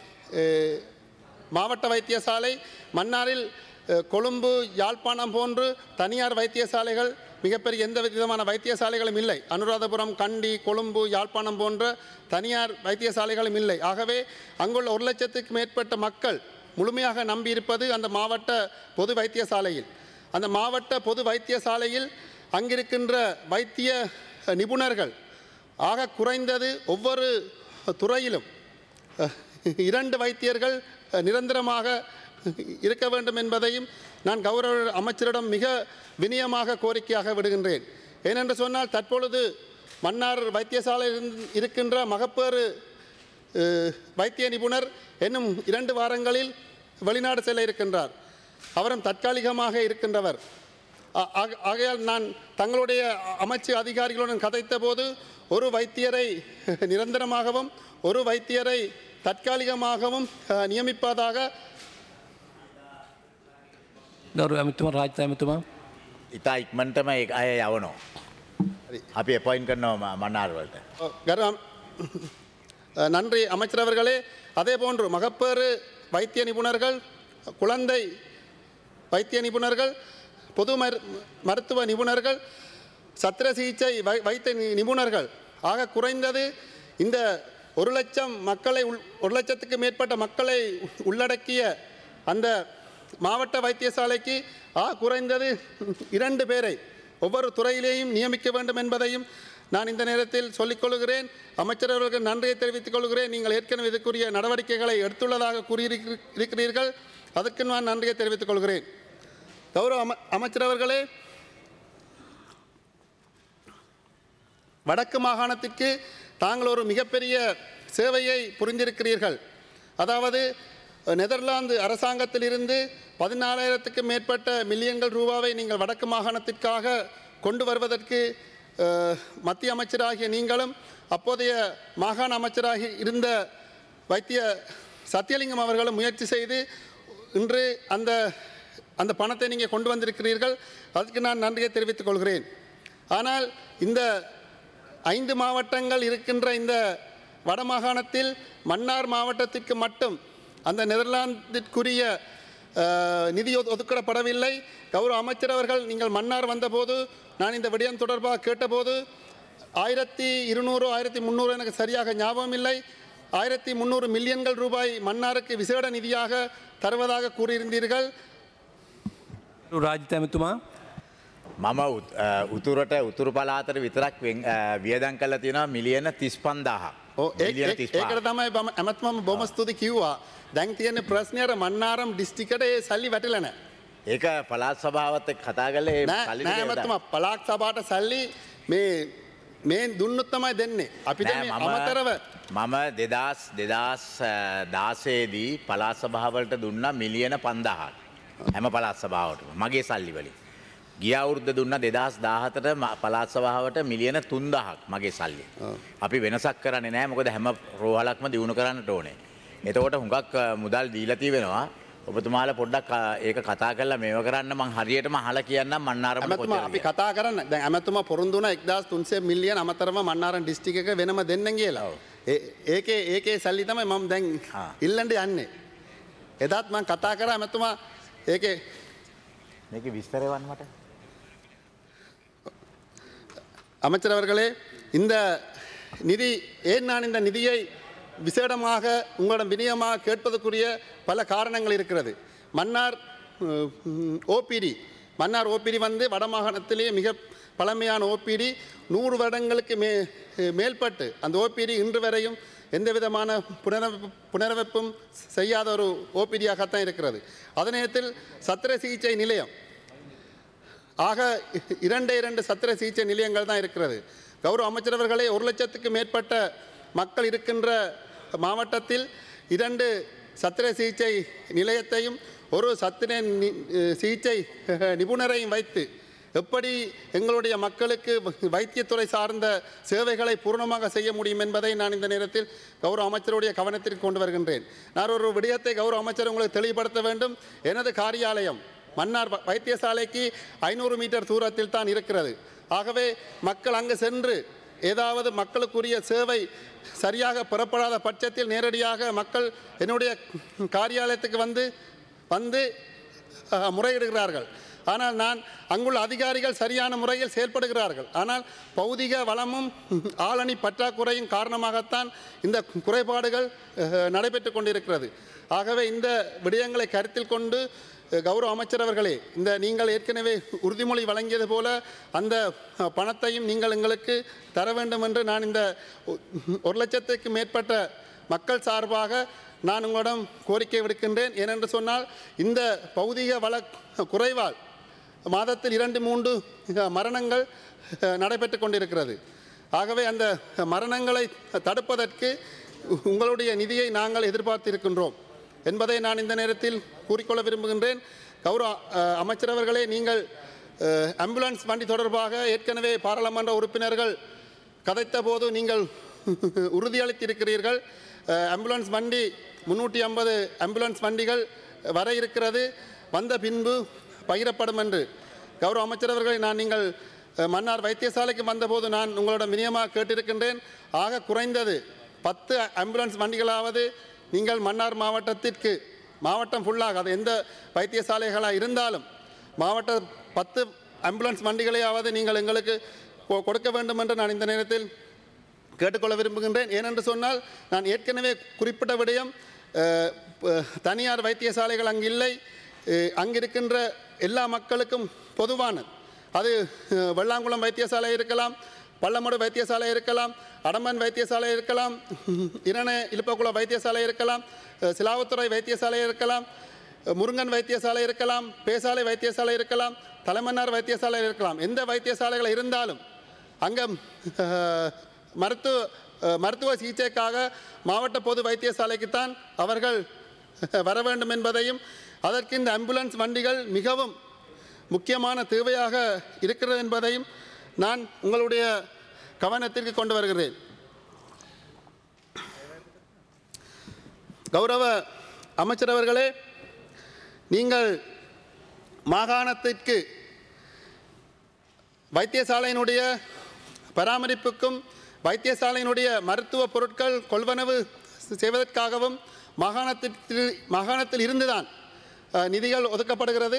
மாவட்ட வைத்தியசாலை மன்னாரில் கொழும்பு, யாழ்ப்பாணம் போன்று தனியார் வைத்தியசாலைகள் மிகப்பெரிய எந்த விதமான வைத்தியசாலைகளும் இல்லை. அனுராதபுரம், கண்டி, கொழும்பு, யாழ்ப்பாணம் போன்ற தனியார் வைத்தியசாலைகளும் இல்லை. ஆகவே அங்குள்ள 1 லட்சத்துக்கு மேற்பட்ட மக்கள் முழுமையாக நம்பியிருப்பது அந்த மாவட்ட பொது வைத்தியசாலையில். அந்த மாவட்ட பொது வைத்தியசாலையில் அங்கிருக்கின்ற வைத்திய நிபுணர்கள் ஆக குறைந்தது ஒவ்வொரு துறையிலும் 2 வைத்தியர்கள் நிரந்தரமாக இருக்க வேண்டும் என்பதையும் நான் கௌரவ அமைச்சரிடம் மிக வினயமாக கோரிக்கையாக விடுகின்றேன். ஏனென்று சொன்னால் தற்பொழுது மன்னார் வைத்தியசாலையில் இருக்கின்ற மகப்பேறு வைத்திய நிபுணர் இன்னும் 2 வாரங்களில் வெளிநாடு செல்ல இருக்கின்றார். அவரும் தற்காலிகமாக இருக்கின்றவர். ஆகையால் நான் தங்களுடைய அமைச்சு அதிகாரிகளுடன் கதைத்த போது ஒரு வைத்தியரை நிரந்தரமாகவும் ஒரு வைத்தியரை தற்காலிகமாகவும் நியமிப்பதாக ගරු ඇමතුම රාජ්‍ය ඇමතුමා ඉතා ඉක්මනටම ඒ අය යවනවා. අපි අපොයින්ට් කරනවා මන්නාර වලට. நன்றி அமைச்சர் அவர்களே. அதே போன்று மகப்பேறு வைத்திய நிபுணர்கள், குழந்தை வைத்திய நிபுணர்கள், பொது மருத்துவ நிபுணர்கள், சத்திர சிகிச்சை வைத்திய நிபுணர்கள் ஆக குறைந்தது இந்த 1 லட்சம் மக்களை 1 லட்சத்துக்கு மேற்பட்ட மக்களை உள்ளடக்கிய அந்த மாவட்ட வைத்தியசாலைக்கு குறைந்தது 2 பேரை ஒவ்வொரு துறையிலேயும் நியமிக்க வேண்டும் என்பதையும் நான் இந்த நேரத்தில் சொல்லிக்கொள்கிறேன். அமைச்சர் அவர்களுக்கு நன்றியை தெரிவித்துக் கொள்கிறேன். நீங்கள் ஏற்கனவே இதற்குரிய நடவடிக்கைகளை எடுத்துள்ளதாக கூறியிருக்கிறீர்கள். அதற்கு நான் நன்றியை தெரிவித்துக் கொள்கிறேன். கௌரவ அமைச்சர் அவர்களே, வடக்கு மாகாணத்திற்கு தாங்கள் ஒரு மிகப்பெரிய சேவையை புரிந்திருக்கிறீர்கள். அதாவது நெதர்லாந்து அரசாங்கத்திலிருந்து 14,000க்கு மேற்பட்ட மில்லியன்கள் ரூபாவை நீங்கள் வடக்கு மாகாணத்திற்காக கொண்டு வருவதற்கு மத்திய அமைச்சராகிய நீங்களும் அப்போதைய மாகாண அமைச்சராகி இருந்த வைத்திய சத்தியலிங்கம் அவர்களும் முயற்சி செய்து இன்று அந்த பணத்தை நீங்கள் கொண்டு வந்திருக்கிறீர்கள். அதுக்கு நான் நன்றியை தெரிவித்துக் கொள்கிறேன். ஆனால் இந்த 5 மாவட்டங்கள் இருக்கின்ற இந்த வடமாகாணத்தில் மன்னார் மாவட்டத்திற்கு மட்டும் அந்த நெதர்லாந்திற்குரிய நிதி ஒதுக்கப்படவில்லை. கௌரவ அமைச்சர் அவர்கள் நீங்கள் மன்னார் வந்தபோது நான் இந்த விடயம் தொடர்பாக கேட்டபோது 1200 1300 எனக்கு சரியாக ஞாபகம் இல்லை, 1300 மில்லியன்கள் ரூபாய் மன்னாருக்கு விசேட நிதியாக தருவதாக கூறியிருந்தீர்கள். රාජ්‍ය ඇමතුමා මම උතුරට උතුරු පළාතට විතරක් වියදම් කරලා තියෙනවා මිලියන 35,000ක්. ඒකට තමයි ඇමතුමම බොහොම ස්තුති කිව්වා. දැන් තියෙන ප්‍රශ්නේ අර මන්නාරම් දිස්ත්‍රික්කයට ඒ සල්ලි වැටිලා නැහැ. ඒක පළාත් සභාවත් එක්ක කතා කරලා ඒ සල්ලි නෑ ඇමතුමා පළාත් සභාවට සල්ලි මේ දුන්නොත් තමයි දෙන්නේ. අපිට මේ අමතරව මම 2016 දී පළාත් සභාවලට දුන්නා මිලියන 5,000ක්. හැම පළාත් සභාවටම මගේ සල්ලි වලින්. ගිය අවුරුද්ද දුන්නා 2017ට පළාත් සභාවට මිලියන 3,000ක් මගේ සල්ලි. අපි වෙනසක් කරන්නේ නැහැ මොකද හැම රෝහලක්ම දිනු කරන්නට ඕනේ. එතකොට හුඟක් මුදල් දීලා තියෙනවා. ඔබතුමාලා පොඩ්ඩක් ඒක කතා කරලා මේව කරන්න මං හරියටම අහලා කියන්නම් මන්නාරම කොච්චර. අපි කතා කරන්න. දැන් ඇමතුමා පොරොන්දු වුණා 1,300 මිලියන අමතරව මන්නාරම් දිස්ත්‍රික්ක එක වෙනම දෙන්නම් කියලා. ඒකේ සල්ලි තමයි මම දැන් ඉල්ලන්න යන්නේ. එදාත් මං කතා කරා ඇමතුමා මේකේ විස්තරය වන්න මට. அமைச்சர் அவர்களே, இந்த நிதி ஏன் நான் இந்த நிதியை விசேடமாக உங்களிடம் வினயமாக கேட்பதற்குரிய பல காரணங்கள் இருக்கிறது. மன்னார் ஓபிடி வந்து வடமாகாணத்திலேயே மிக பழமையான ஓபிடி. 100 வருடங்களுக்கு மேற்பட்டு அந்த ஓபிடி இன்று வரையும் எந்த விதமான புனரமைப்பும் செய்யாத ஒரு ஓபிடியாகத்தான் இருக்கிறது. அதே நேரத்தில் சத்திர சிகிச்சை நிலையம் ஆக 2 சத்திர சிகிச்சை நிலையங்கள் தான் இருக்கிறது. கௌரவ அமைச்சர் அவர்களே, 1 லட்சத்துக்கு மேற்பட்ட மக்கள் இருக்கின்ற மாவட்டத்தில் 2 சத்திர சிகிச்சை நிலையத்தையும் ஒரு சத்திர சிகிச்சை நிபுணரையும் வைத்து எப்படி எங்களுடைய மக்களுக்கு வைத்தியத்துறை சார்ந்த சேவைகளை பூர்ணமாக செய்ய முடியும் என்பதை நான் இந்த நேரத்தில் கௌரவ அமைச்சருடைய கவனத்திற்கு கொண்டு வருகின்றேன். நான் ஒரு விடயத்தை கௌரவ அமைச்சர் உங்களுக்கு தெளிவுபடுத்த வேண்டும். எனது காரியாலயம் மன்னார் வைத்தியசாலைக்கு 500 மீட்டர் தூரத்தில் தான் இருக்கிறது. ஆகவே மக்கள் அங்கு சென்று ஏதாவது மக்களுக்குரிய சேவை சரியாக பெறப்படாத பட்சத்தில் நேரடியாக மக்கள் என்னுடைய காரியாலயத்துக்கு வந்து முறையிடுகிறார்கள். ஆனால் நான் அங்குள்ள அதிகாரிகள் சரியான முறையில் செயல்படுகிறார்கள். ஆனால் பௌதிக வளமும் ஆளணி பற்றாக்குறையும் காரணமாகத்தான் இந்த குறைபாடுகள் நடைபெற்று கொண்டிருக்கிறது. ஆகவே இந்த விடயங்களை கருத்தில் கொண்டு கௌரவ அமைச்சர் அவர்களே, இந்த நீங்கள் ஏற்கனவே உறுதிமொழி வழங்கியது போல அந்த பணத்தையும் நீங்கள் எங்களுக்கு தர வேண்டும் என்று நான் இந்த 1,00,000க்கு மேற்பட்ட மக்கள் சார்பாக நான் உங்களிடம் கோரிக்கை விடுக்கின்றேன். ஏனென்று சொன்னால் இந்த பௌதிக வள குறைவால் மாதத்தில் 2-3 மரணங்கள் நடைபெற்று கொண்டிருக்கிறது. ஆகவே அந்த மரணங்களை தடுப்பதற்கு உங்களுடைய நிதியை நாங்கள் எதிர்பார்த்திருக்கின்றோம் என்பதை நான் இந்த நேரத்தில் கூறிக்கொள்ள விரும்புகின்றேன். கௌரவ அமைச்சர் அவர்களே, நீங்கள் ஆம்புலன்ஸ் வண்டி தொடர்பாக ஏற்கனவே பாராளுமன்ற உறுப்பினர்கள் கதைத்த போது நீங்கள் உறுதியளித்திருக்கிறீர்கள். ஆம்புலன்ஸ் வண்டி 350 ஆம்புலன்ஸ் வண்டிகள் வர இருக்கிறது, வந்த பின்பு பகிரப்படும் என்று. கௌரவ அமைச்சர் அவர்களை, நான் நீங்கள் மன்னார் வைத்தியசாலைக்கு வந்தபோது நான் உங்களிடம் வினியமாக கேட்டிருக்கின்றேன். ஆக குறைந்தது 10 ஆம்புலன்ஸ் வண்டிகளாவது நீங்கள் மன்னார் மாவட்டத்திற்கு, மாவட்டம் ஃபுல்லாக அது எந்த வைத்தியசாலைகளாக இருந்தாலும் மாவட்ட 10 ஆம்புலன்ஸ் வண்டிகளையாவது நீங்கள் எங்களுக்கு கொடுக்க வேண்டும் என்று நான் இந்த நேரத்தில் கேட்டுக்கொள்ள விரும்புகின்றேன். ஏனென்று சொன்னால் நான் ஏற்கனவே குறிப்பிட்ட விடயம், தனியார் வைத்தியசாலைகள் அங்கு இல்லை, அங்கிருக்கின்ற எல்லா மக்களுக்கும் பொதுவானது. அது வெள்ளாங்குளம் வைத்தியசாலை இருக்கலாம், பள்ளமடு வைத்தியசாலை இருக்கலாம், அடம்பன் வைத்தியசாலை இருக்கலாம், இரணை இலுப்பக்குள வைத்தியசாலை இருக்கலாம், சிலாவுத்துறை வைத்தியசாலை இருக்கலாம், முருங்கன் வைத்தியசாலை இருக்கலாம், பேசாலை வைத்தியசாலை இருக்கலாம், தலைமன்னார் வைத்தியசாலை இருக்கலாம். எந்த வைத்தியசாலைகள் இருந்தாலும் அங்கே மருத்துவ சிகிச்சைக்காக மாவட்ட பொது வைத்தியசாலைக்குத்தான் அவர்கள் வர வேண்டும் என்பதையும், அதற்கு இந்த ஆம்புலன்ஸ் வண்டிகள் மிகவும் முக்கியமான தேவையாக இருக்கிறது என்பதையும் நான் உங்களுடைய கவனத்திற்கு கொண்டு வருகிறேன். கௌரவ அமைச்சர் அவர்களே, நீங்கள் மாகாணத்திற்கு வைத்தியசாலையினுடைய பராமரிப்புக்கும் வைத்தியசாலையினுடைய மருத்துவ பொருட்கள் கொள்வனவு செய்வதற்காகவும் மாகாணத்தில் இருந்துதான் நிதிகள் ஒதுக்கப்படுகிறது.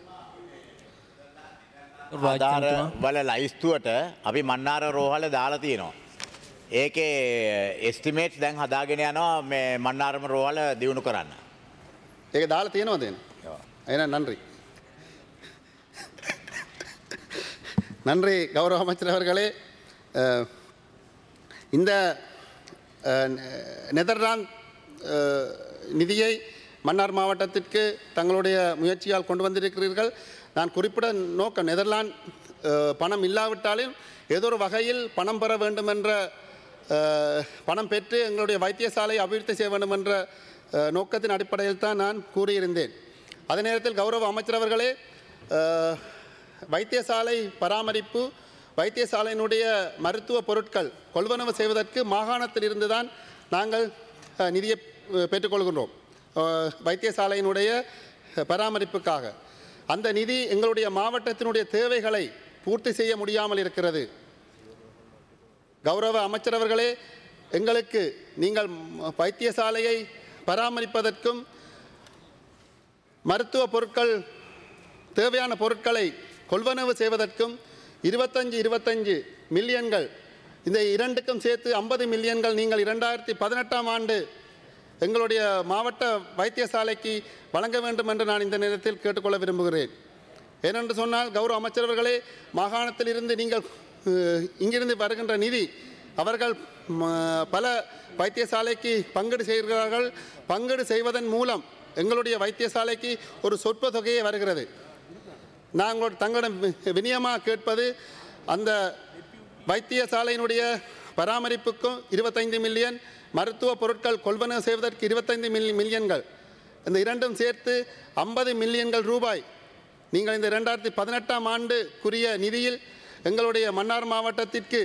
ආධාර වල ලයිස්තුවට අපි මන්නාර රෝහල දාලා තියෙනවා. ඒකේ එස්ටිමේට්ස් දැන් හදාගෙන යනවා මේ මන්නාරම රෝහල දියුණු කරන්න. ඒක දාලා තියෙනවද? එහෙනම් நன்றி. நன்றி கௌரவ அமைச்சர் அவர்களே. இந்த நெதர்லாந்து நிதியை மன்னார் மாவட்டத்திற்கு தங்களுடைய முயற்சியால் கொண்டு வந்திருக்கிறீர்கள். நான் குறிப்பிட நோக்கம், நெதர்லாந்து பணம் இல்லாவிட்டாலும் ஏதோ ஒரு வகையில் பணம் பெற வேண்டும் என்ற, பணம் பெற்று எங்களுடைய வைத்தியசாலை அபிவிருத்தி செய்ய வேண்டும் என்ற நோக்கத்தின் அடிப்படையில் தான் நான் கூறியிருந்தேன். அதே நேரத்தில் கௌரவ அமைச்சர் அவர்களே, வைத்தியசாலை பராமரிப்பு, வைத்தியசாலையினுடைய மருத்துவ பொருட்கள் கொள்வனவு செய்வதற்கு மாகாணத்தில் இருந்து தான் நாங்கள் நிதியை பெற்றுக்கொள்கின்றோம் வைத்தியசாலையினுடைய பராமரிப்புக்காக. அந்த நிதி எங்களுடைய மாவட்டத்தினுடைய தேவைகளை பூர்த்தி செய்ய முடியாமல் இருக்கிறது. கௌரவ அமைச்சர் அவர்களே, எங்களுக்கு நீங்கள் வைத்தியசாலையை பராமரிப்பதற்கும் மருத்துவ பொருட்கள், தேவையான பொருட்களை கொள்வனவு செய்வதற்கும் 25 மில்லியன்கள், இந்த இரண்டுக்கும் சேர்த்து 50 மில்லியன்கள் நீங்கள் 2018ஆம் ஆண்டு எங்களுடைய மாவட்ட வைத்தியசாலைக்கு வழங்க வேண்டும் என்று நான் இந்த நேரத்தில் கேட்டுக்கொள்ள விரும்புகிறேன். ஏனென்று சொன்னால் கௌரவ அமைச்சர் அவர்களே, மாகாணத்தில் இருந்து நீங்கள் இங்கிருந்து வருகின்ற நிதி அவர்கள் பல வைத்தியசாலைக்கு பங்கீடு செய்கிறார்கள். பங்கீடு செய்வதன் மூலம் எங்களுடைய வைத்தியசாலைக்கு ஒரு சொற்ப தொகையே வருகிறது. நாங்கள் தங்களிடம் விநியமாக கேட்பது, அந்த வைத்தியசாலையினுடைய பராமரிப்புக்கும் 25 மில்லியன், மருத்துவ பொருட்கள் கொள்வனவு செய்வதற்கு 25 மில்லியன்கள், இந்த இரண்டும் சேர்த்து 50 மில்லியன்கள் ரூபாய் நீங்கள் இந்த 2018ஆம் ஆண்டுக்குரிய நிதியில் எங்களுடைய மன்னார் மாவட்டத்திற்கு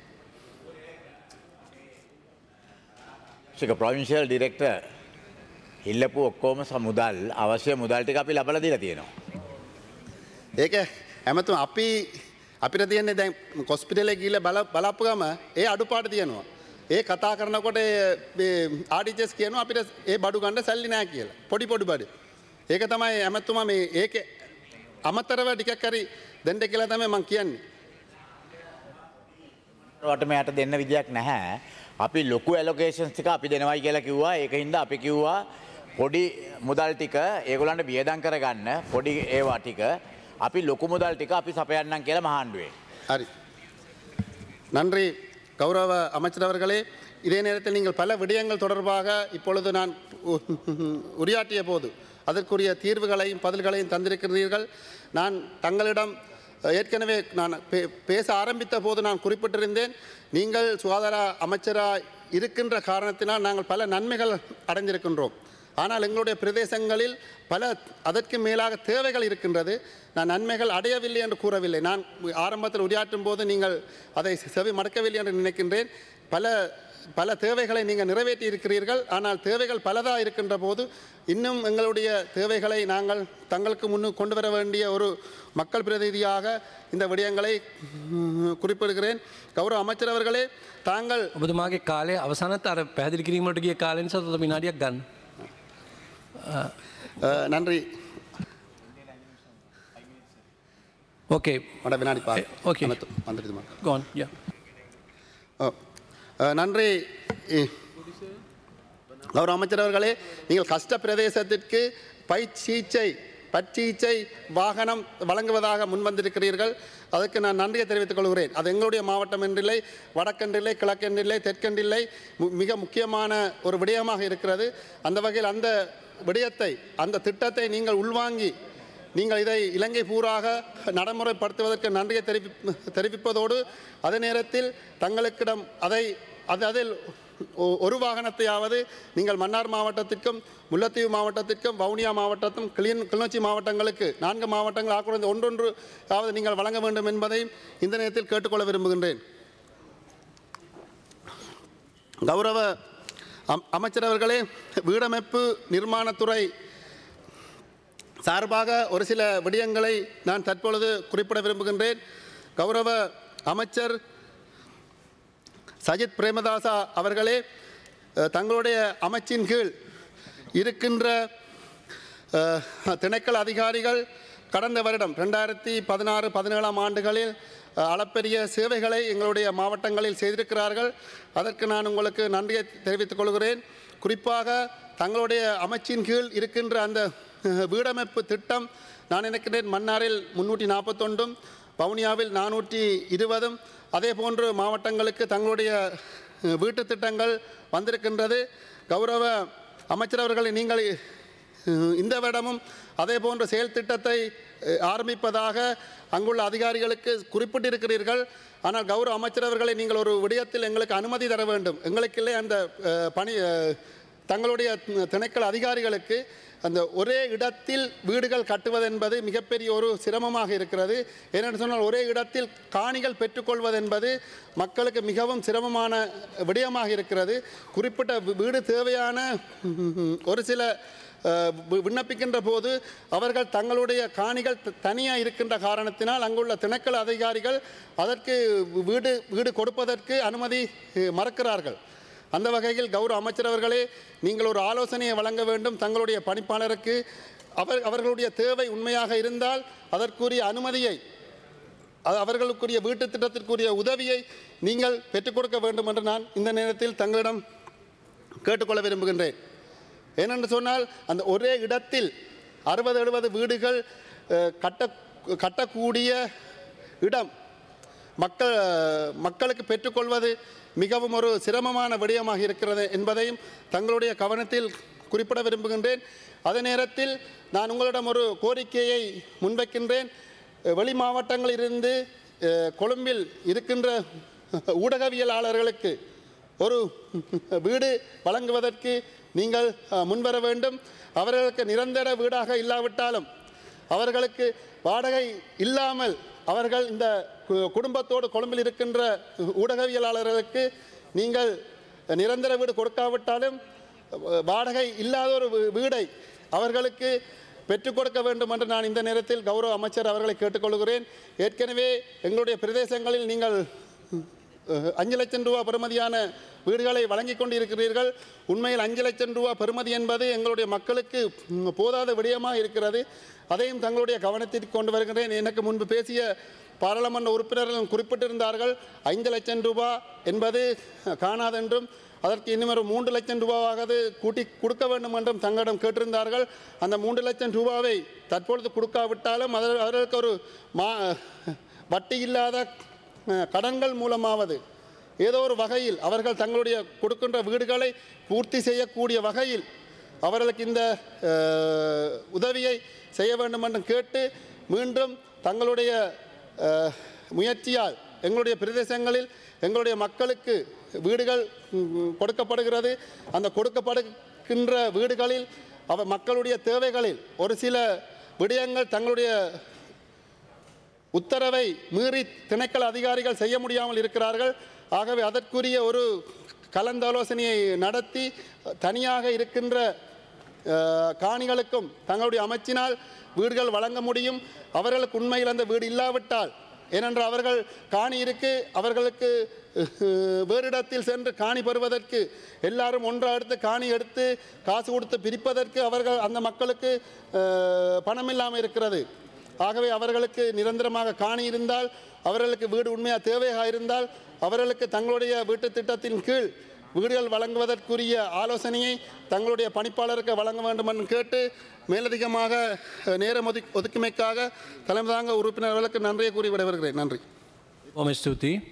ප්‍රොවින්ෂල් ඩිරෙක්ටර් ඉල්ලපු ඔක්කොම මුදල් අවශ්‍ය මුදල් ටික අපි ලබලා දීලා තියෙනවා. ඒක ඇමතුම අපිට තියෙන්නේ දැන් හොස්පිටලේ ගිහිල්ලා බලපු ගම ඒ අඩුපාඩු තියෙනවා. ඒ කතා කරනකොට ආඩිජස් කියනවා අපිට ඒ බඩු ගන්න සල්ලි නැහැ කියලා. පොඩි බඩු. ඒක තමයි ඇමතුමා මේ අමතරව ටිකක් හරි දෙන්න කියලා තමයි මම කියන්නේ. වටමයට දෙන්න විදියක් නැහැ. අපි ලොකු ඇලොකේෂන්ස් ටික අපි දෙනවයි කියලා කිව්වා. ඒකින්ද අපි කිව්වා පොඩි මුදල් ටික ඒගොල්ලන්ට වියදම් කරගන්න පොඩි ඒවා ටික අපි ලොකු මුදල් ටික අපි සපයන්නම් කියලා මහාණ්ඩුවේ. ஹரி நன்றி கௌரவ அமைச்சர் அவர்களே. இதே நேரத்தில் நீங்கள் பல விடயங்கள் தொடர்பாக இப்பொழுது நான் உரையாற்றிய போது அதற்குரிய தீர்வுகளையும் பதில்களையும் தந்திருக்கிறீர்கள். நான் தங்களிடம் ஏற்கனவே நான் பேச ஆரம்பித்த போது நான் குறிப்பிட்டிருந்தேன், நீங்கள் சுகாதார அமைச்சராக இருக்கின்ற காரணத்தினால் நாங்கள் பல நன்மைகள் அடைஞ்சிருக்கின்றோம். ஆனால் எங்களுடைய பிரதேசங்களில் பல அதற்கு மேலாக தேவைகள் இருக்கின்றது. நான் நன்மைகள் அடையவில்லை என்று கூறவில்லை. நான் ஆரம்பத்தில் உரையாற்றும் போது நீங்கள் அதை செவி மடக்கவில்லை என்று நினைக்கின்றேன். பல தேவைகளை நீங்கள் நிறைவேற்றி இருக்கிறீர்கள். ஆனால் தேவைகள் பலதாக இருக்கின்ற போது இன்னும் எங்களுடைய தேவைகளை நாங்கள் தங்களுக்கு முன்னு கொண்டு வர வேண்டிய ஒரு மக்கள் பிரதிநிதியாக இந்த விடயங்களை குறிப்பிடுகிறேன். கௌரவ அமைச்சர் அவர்களே, தாங்கள் ඔබතුමාගේ කාලය අවසානත් අර පැහැදිලි කිරීමට ගිය කාලය නිසා තව විනාඩියක් ගන්න. நன்றி. ஓகே மட வினாடி பா. ஓகே வந்துடுமா? கோன் யா. நன்றி கௌரவ அமைச்சர் அவர்களே, நீங்கள் கஷ்ட பிரதேசத்திற்கு பச்சீச்சை வாகனம் வழங்குவதாக முன்வந்திருக்கிறீர்கள். அதற்கு நான் நன்றியை தெரிவித்துக் கொள்கிறேன். அது எங்களுடைய மாவட்டம் என்றில்லை, வடக்கென்றில்லை, கிழக்கென்றில்லை, தெற்கென்றில்லை, மிக முக்கியமான ஒரு விடயமாக இருக்கிறது. அந்த வகையில் அந்த விடயத்தை அந்த திட்டத்தை நீங்கள் உள்வாங்கி நீங்கள் இதை இலங்கை பூராக நடைமுறைப்படுத்துவதற்கு நன்றியை தெரிவிப்பதோடு அதே நேரத்தில் தங்களுக்கிடம் அதில் ஒரு வாகனத்தையாவது நீங்கள் மன்னார் மாவட்டத்திற்கும் முல்லைத்தீவு மாவட்டத்திற்கும் வவுனியா மாவட்டத்தும் கிளிநொச்சி மாவட்டங்களுக்கு 4 மாவட்டங்கள் ஆக்குறது ஒன்றொன்றாவது நீங்கள் வழங்க வேண்டும் என்பதையும் இந்த நேரத்தில் கேட்டுக்கொள்ள விரும்புகின்றேன். கௌரவ அமைச்சர் அவர்களே, வீடமைப்பு நிர்மாணத்துறை சார்பாக ஒரு சில விடயங்களை நான் தற்பொழுது குறிப்பிட விரும்புகின்றேன். கௌரவ அமைச்சர் சஜித் பிரேமதாசா அவர்களே, தங்களுடைய அமைச்சின் கீழ் இருக்கின்ற திணைக்கள அதிகாரிகள் கடந்த வருடம் 2016-17 ஆண்டுகளில் அளப்பெரிய சேவைகளை எங்களுடைய மாவட்டங்களில் செய்திருக்கிறார்கள். அதற்கு நான் உங்களுக்கு நன்றியை தெரிவித்துக் கொள்கிறேன். குறிப்பாக தங்களுடைய அமைச்சின் கீழ் இருக்கின்ற அந்த வீடமைப்பு திட்டம் நான் நினைக்கிறேன் மன்னாரில் 341, வவுனியாவில் 420, அதே போன்று மாவட்டங்களுக்கு தங்களுடைய வீட்டு திட்டங்கள் வந்திருக்கின்றது. கௌரவ அமைச்சர் அவர்களை, நீங்கள் இந்த வருடமும் அதே போன்ற செயல் திட்டத்தை ஆரம்பிப்பதாக அங்குள்ள அதிகாரிகளுக்கு குறிப்பிட்டிருக்கிறீர்கள். ஆனால் கௌரவ அமைச்சர் அவர்களை, நீங்கள் ஒரு விடயத்தில் எங்களுக்கு அனுமதி தர வேண்டும். எங்களுக்கில்லை அந்த பணி தங்களுடைய திணைக்கள அதிகாரிகளுக்கு அந்த ஒரே இடத்தில் வீடுகள் கட்டுவதென்பது மிகப்பெரிய ஒரு சிரமமாக இருக்கிறது. ஏனென்று சொன்னால் ஒரே இடத்தில் காணிகள் பெற்றுக்கொள்வதென்பது மக்களுக்கு மிகவும் சிரமமான விடயமாக இருக்கிறது. குறிப்பிட்ட வீடு தேவையான ஒரு சில விண்ணப்பிக்கின்ற போது அவர்கள் தங்களுடைய காணிகள் தனியாக இருக்கின்ற காரணத்தினால் அங்குள்ள திணைக்கள அதிகாரிகள் அதற்கு வீடு கொடுப்பதற்கு அனுமதி மறுக்கிறார்கள். அந்த வகையில் கௌரவ அமைச்சர் அவர்களே, நீங்கள் ஒரு ஆலோசனையை வழங்க வேண்டும் தங்களுடைய பணிப்பாளருக்கு. அவர்களுடைய தேவை உண்மையாக இருந்தால் அதற்குரிய அனுமதியை, அவர்களுக்குரிய வீட்டு திட்டத்திற்குரிய உதவியை நீங்கள் பெற்றுக் கொடுக்க வேண்டும் என்று நான் இந்த நேரத்தில் தங்களிடம் கேட்டுக்கொள்ள விரும்புகின்றேன். ஏனென்று சொன்னால் அந்த ஒரே இடத்தில் 60-70 வீடுகள் கட்டக்கூடிய இடம் மக்களுக்கு பெற்றுக்கொள்வது மிகவும் ஒரு சிரமமான விடயமாக இருக்கிறது என்பதையும் தங்களுடைய கவனத்தில் குறிப்பிட விரும்புகின்றேன். அதே நேரத்தில் நான் உங்களிடம் ஒரு கோரிக்கையை முன்வைக்கின்றேன். வெளி மாவட்டங்களிலிருந்து கொழும்பில் இருக்கின்ற ஊடகவியலாளர்களுக்கு ஒரு வீடு வழங்குவதற்கு நீங்கள் முன்வர வேண்டும். அவர்களுக்கு நிரந்தர வீடாக இல்லாவிட்டாலும் அவர்களுக்கு வாடகை இல்லாமல் அவர்கள் இந்த குடும்பத்தோடு கொழும்பில் இருக்கின்ற ஊடகவியலாளர்களுக்கு நீங்கள் நிரந்தர வீடு கொடுக்காவிட்டாலும் வாடகை இல்லாத ஒரு வீடை அவர்களுக்கு பெற்றுக் கொடுக்க வேண்டும் என்று நான் இந்த நேரத்தில் கௌரவ அமைச்சர் அவர்களை கேட்டுக்கொள்கிறேன். ஏற்கனவே எங்களுடைய பிரதேசங்களில் நீங்கள் 5 லட்சம் ரூபா பெறுமதியான வீடுகளை வழங்கி கொண்டிருக்கிறீர்கள். உண்மையில் 5 லட்சம் ரூபா பெறுமதி என்பது எங்களுடைய மக்களுக்கு போதாத விடயமாக இருக்கிறது. அதையும் தங்களுடைய கவனத்திற்கு கொண்டு வருகிறேன். எனக்கு முன்பு பேசிய பாராளுமன்ற உறுப்பினர்கள் குறிப்பிட்டிருந்தார்கள் 5 லட்சம் ரூபா என்பது காணாதென்றும் அதற்கு இன்னும் ஒரு 3 லட்சம் ரூபாவாக கூட்டி கொடுக்க வேண்டும் என்றும் தங்களிடம் கேட்டிருந்தார்கள். அந்த 3 லட்சம் ரூபாவை தற்பொழுது கொடுக்காவிட்டாலும் அவர்களுக்கு ஒரு வட்டி இல்லாத கடன்கள் மூலமாவது ஏதோ ஒரு வகையில் அவர்கள் தங்களுடைய கொடுக்கின்ற வீடுகளை பூர்த்தி செய்யக்கூடிய வகையில் அவர்களுக்கு இந்த உதவியை செய்ய வேண்டும் என்று கேட்டு மீண்டும் தங்களுடைய முயற்சியால் எங்களுடைய பிரதேசங்களில் எங்களுடைய மக்களுக்கு வீடுகள் கொடுக்கப்படுகிறது. அந்த கொடுக்கப்படுகின்ற வீடுகளில் மக்களுடைய தேவைகளில் ஒரு சில விடயங்கள் தங்களுடைய உத்தரவை மீறி திணைக்கள அதிகாரிகள் செய்ய முடியாமல் இருக்கிறார்கள். ஆகவே அதற்குரிய ஒரு கலந்தாலோசனையை நடத்தி தனியாக இருக்கின்ற காணிகளுக்கும் தங்களுடைய அமைச்சினால் வீடுகள் வழங்க முடியும். அவர்களுக்கு உண்மையில் அந்த வீடு இல்லாவிட்டால், ஏனென்றால் அவர்கள் காணி இருக்கு, அவர்களுக்கு வேறு இடத்தில் சென்று காணி பெறுவதற்கு எல்லாரும் ஒன்றாக எடுத்து காணி எடுத்து காசு கொடுத்து பிரிப்பதற்கு அவர்கள் அந்த மக்களுக்கு பணம் இல்லாமல் இருக்கிறது. ஆகவே அவர்களுக்கு நிரந்தரமாக காணி இருந்தால், அவர்களுக்கு வீடு உண்மையாக தேவையாக இருந்தால், அவர்களுக்கு தங்களுடைய வீட்டு திட்டத்தின் கீழ் வீடுகள் வழங்குவதற்குரிய ஆலோசனையை தங்களுடைய பணிப்பாளருக்கு வழங்க வேண்டும் என்று கேட்டு மேலதிகமாக நேரம் ஒதுக்குமைக்காக தலைமை தாங்க உறுப்பினர்களுக்கு நன்றியை கூறி விடைபெறுகிறேன். நன்றி. Om Stuti.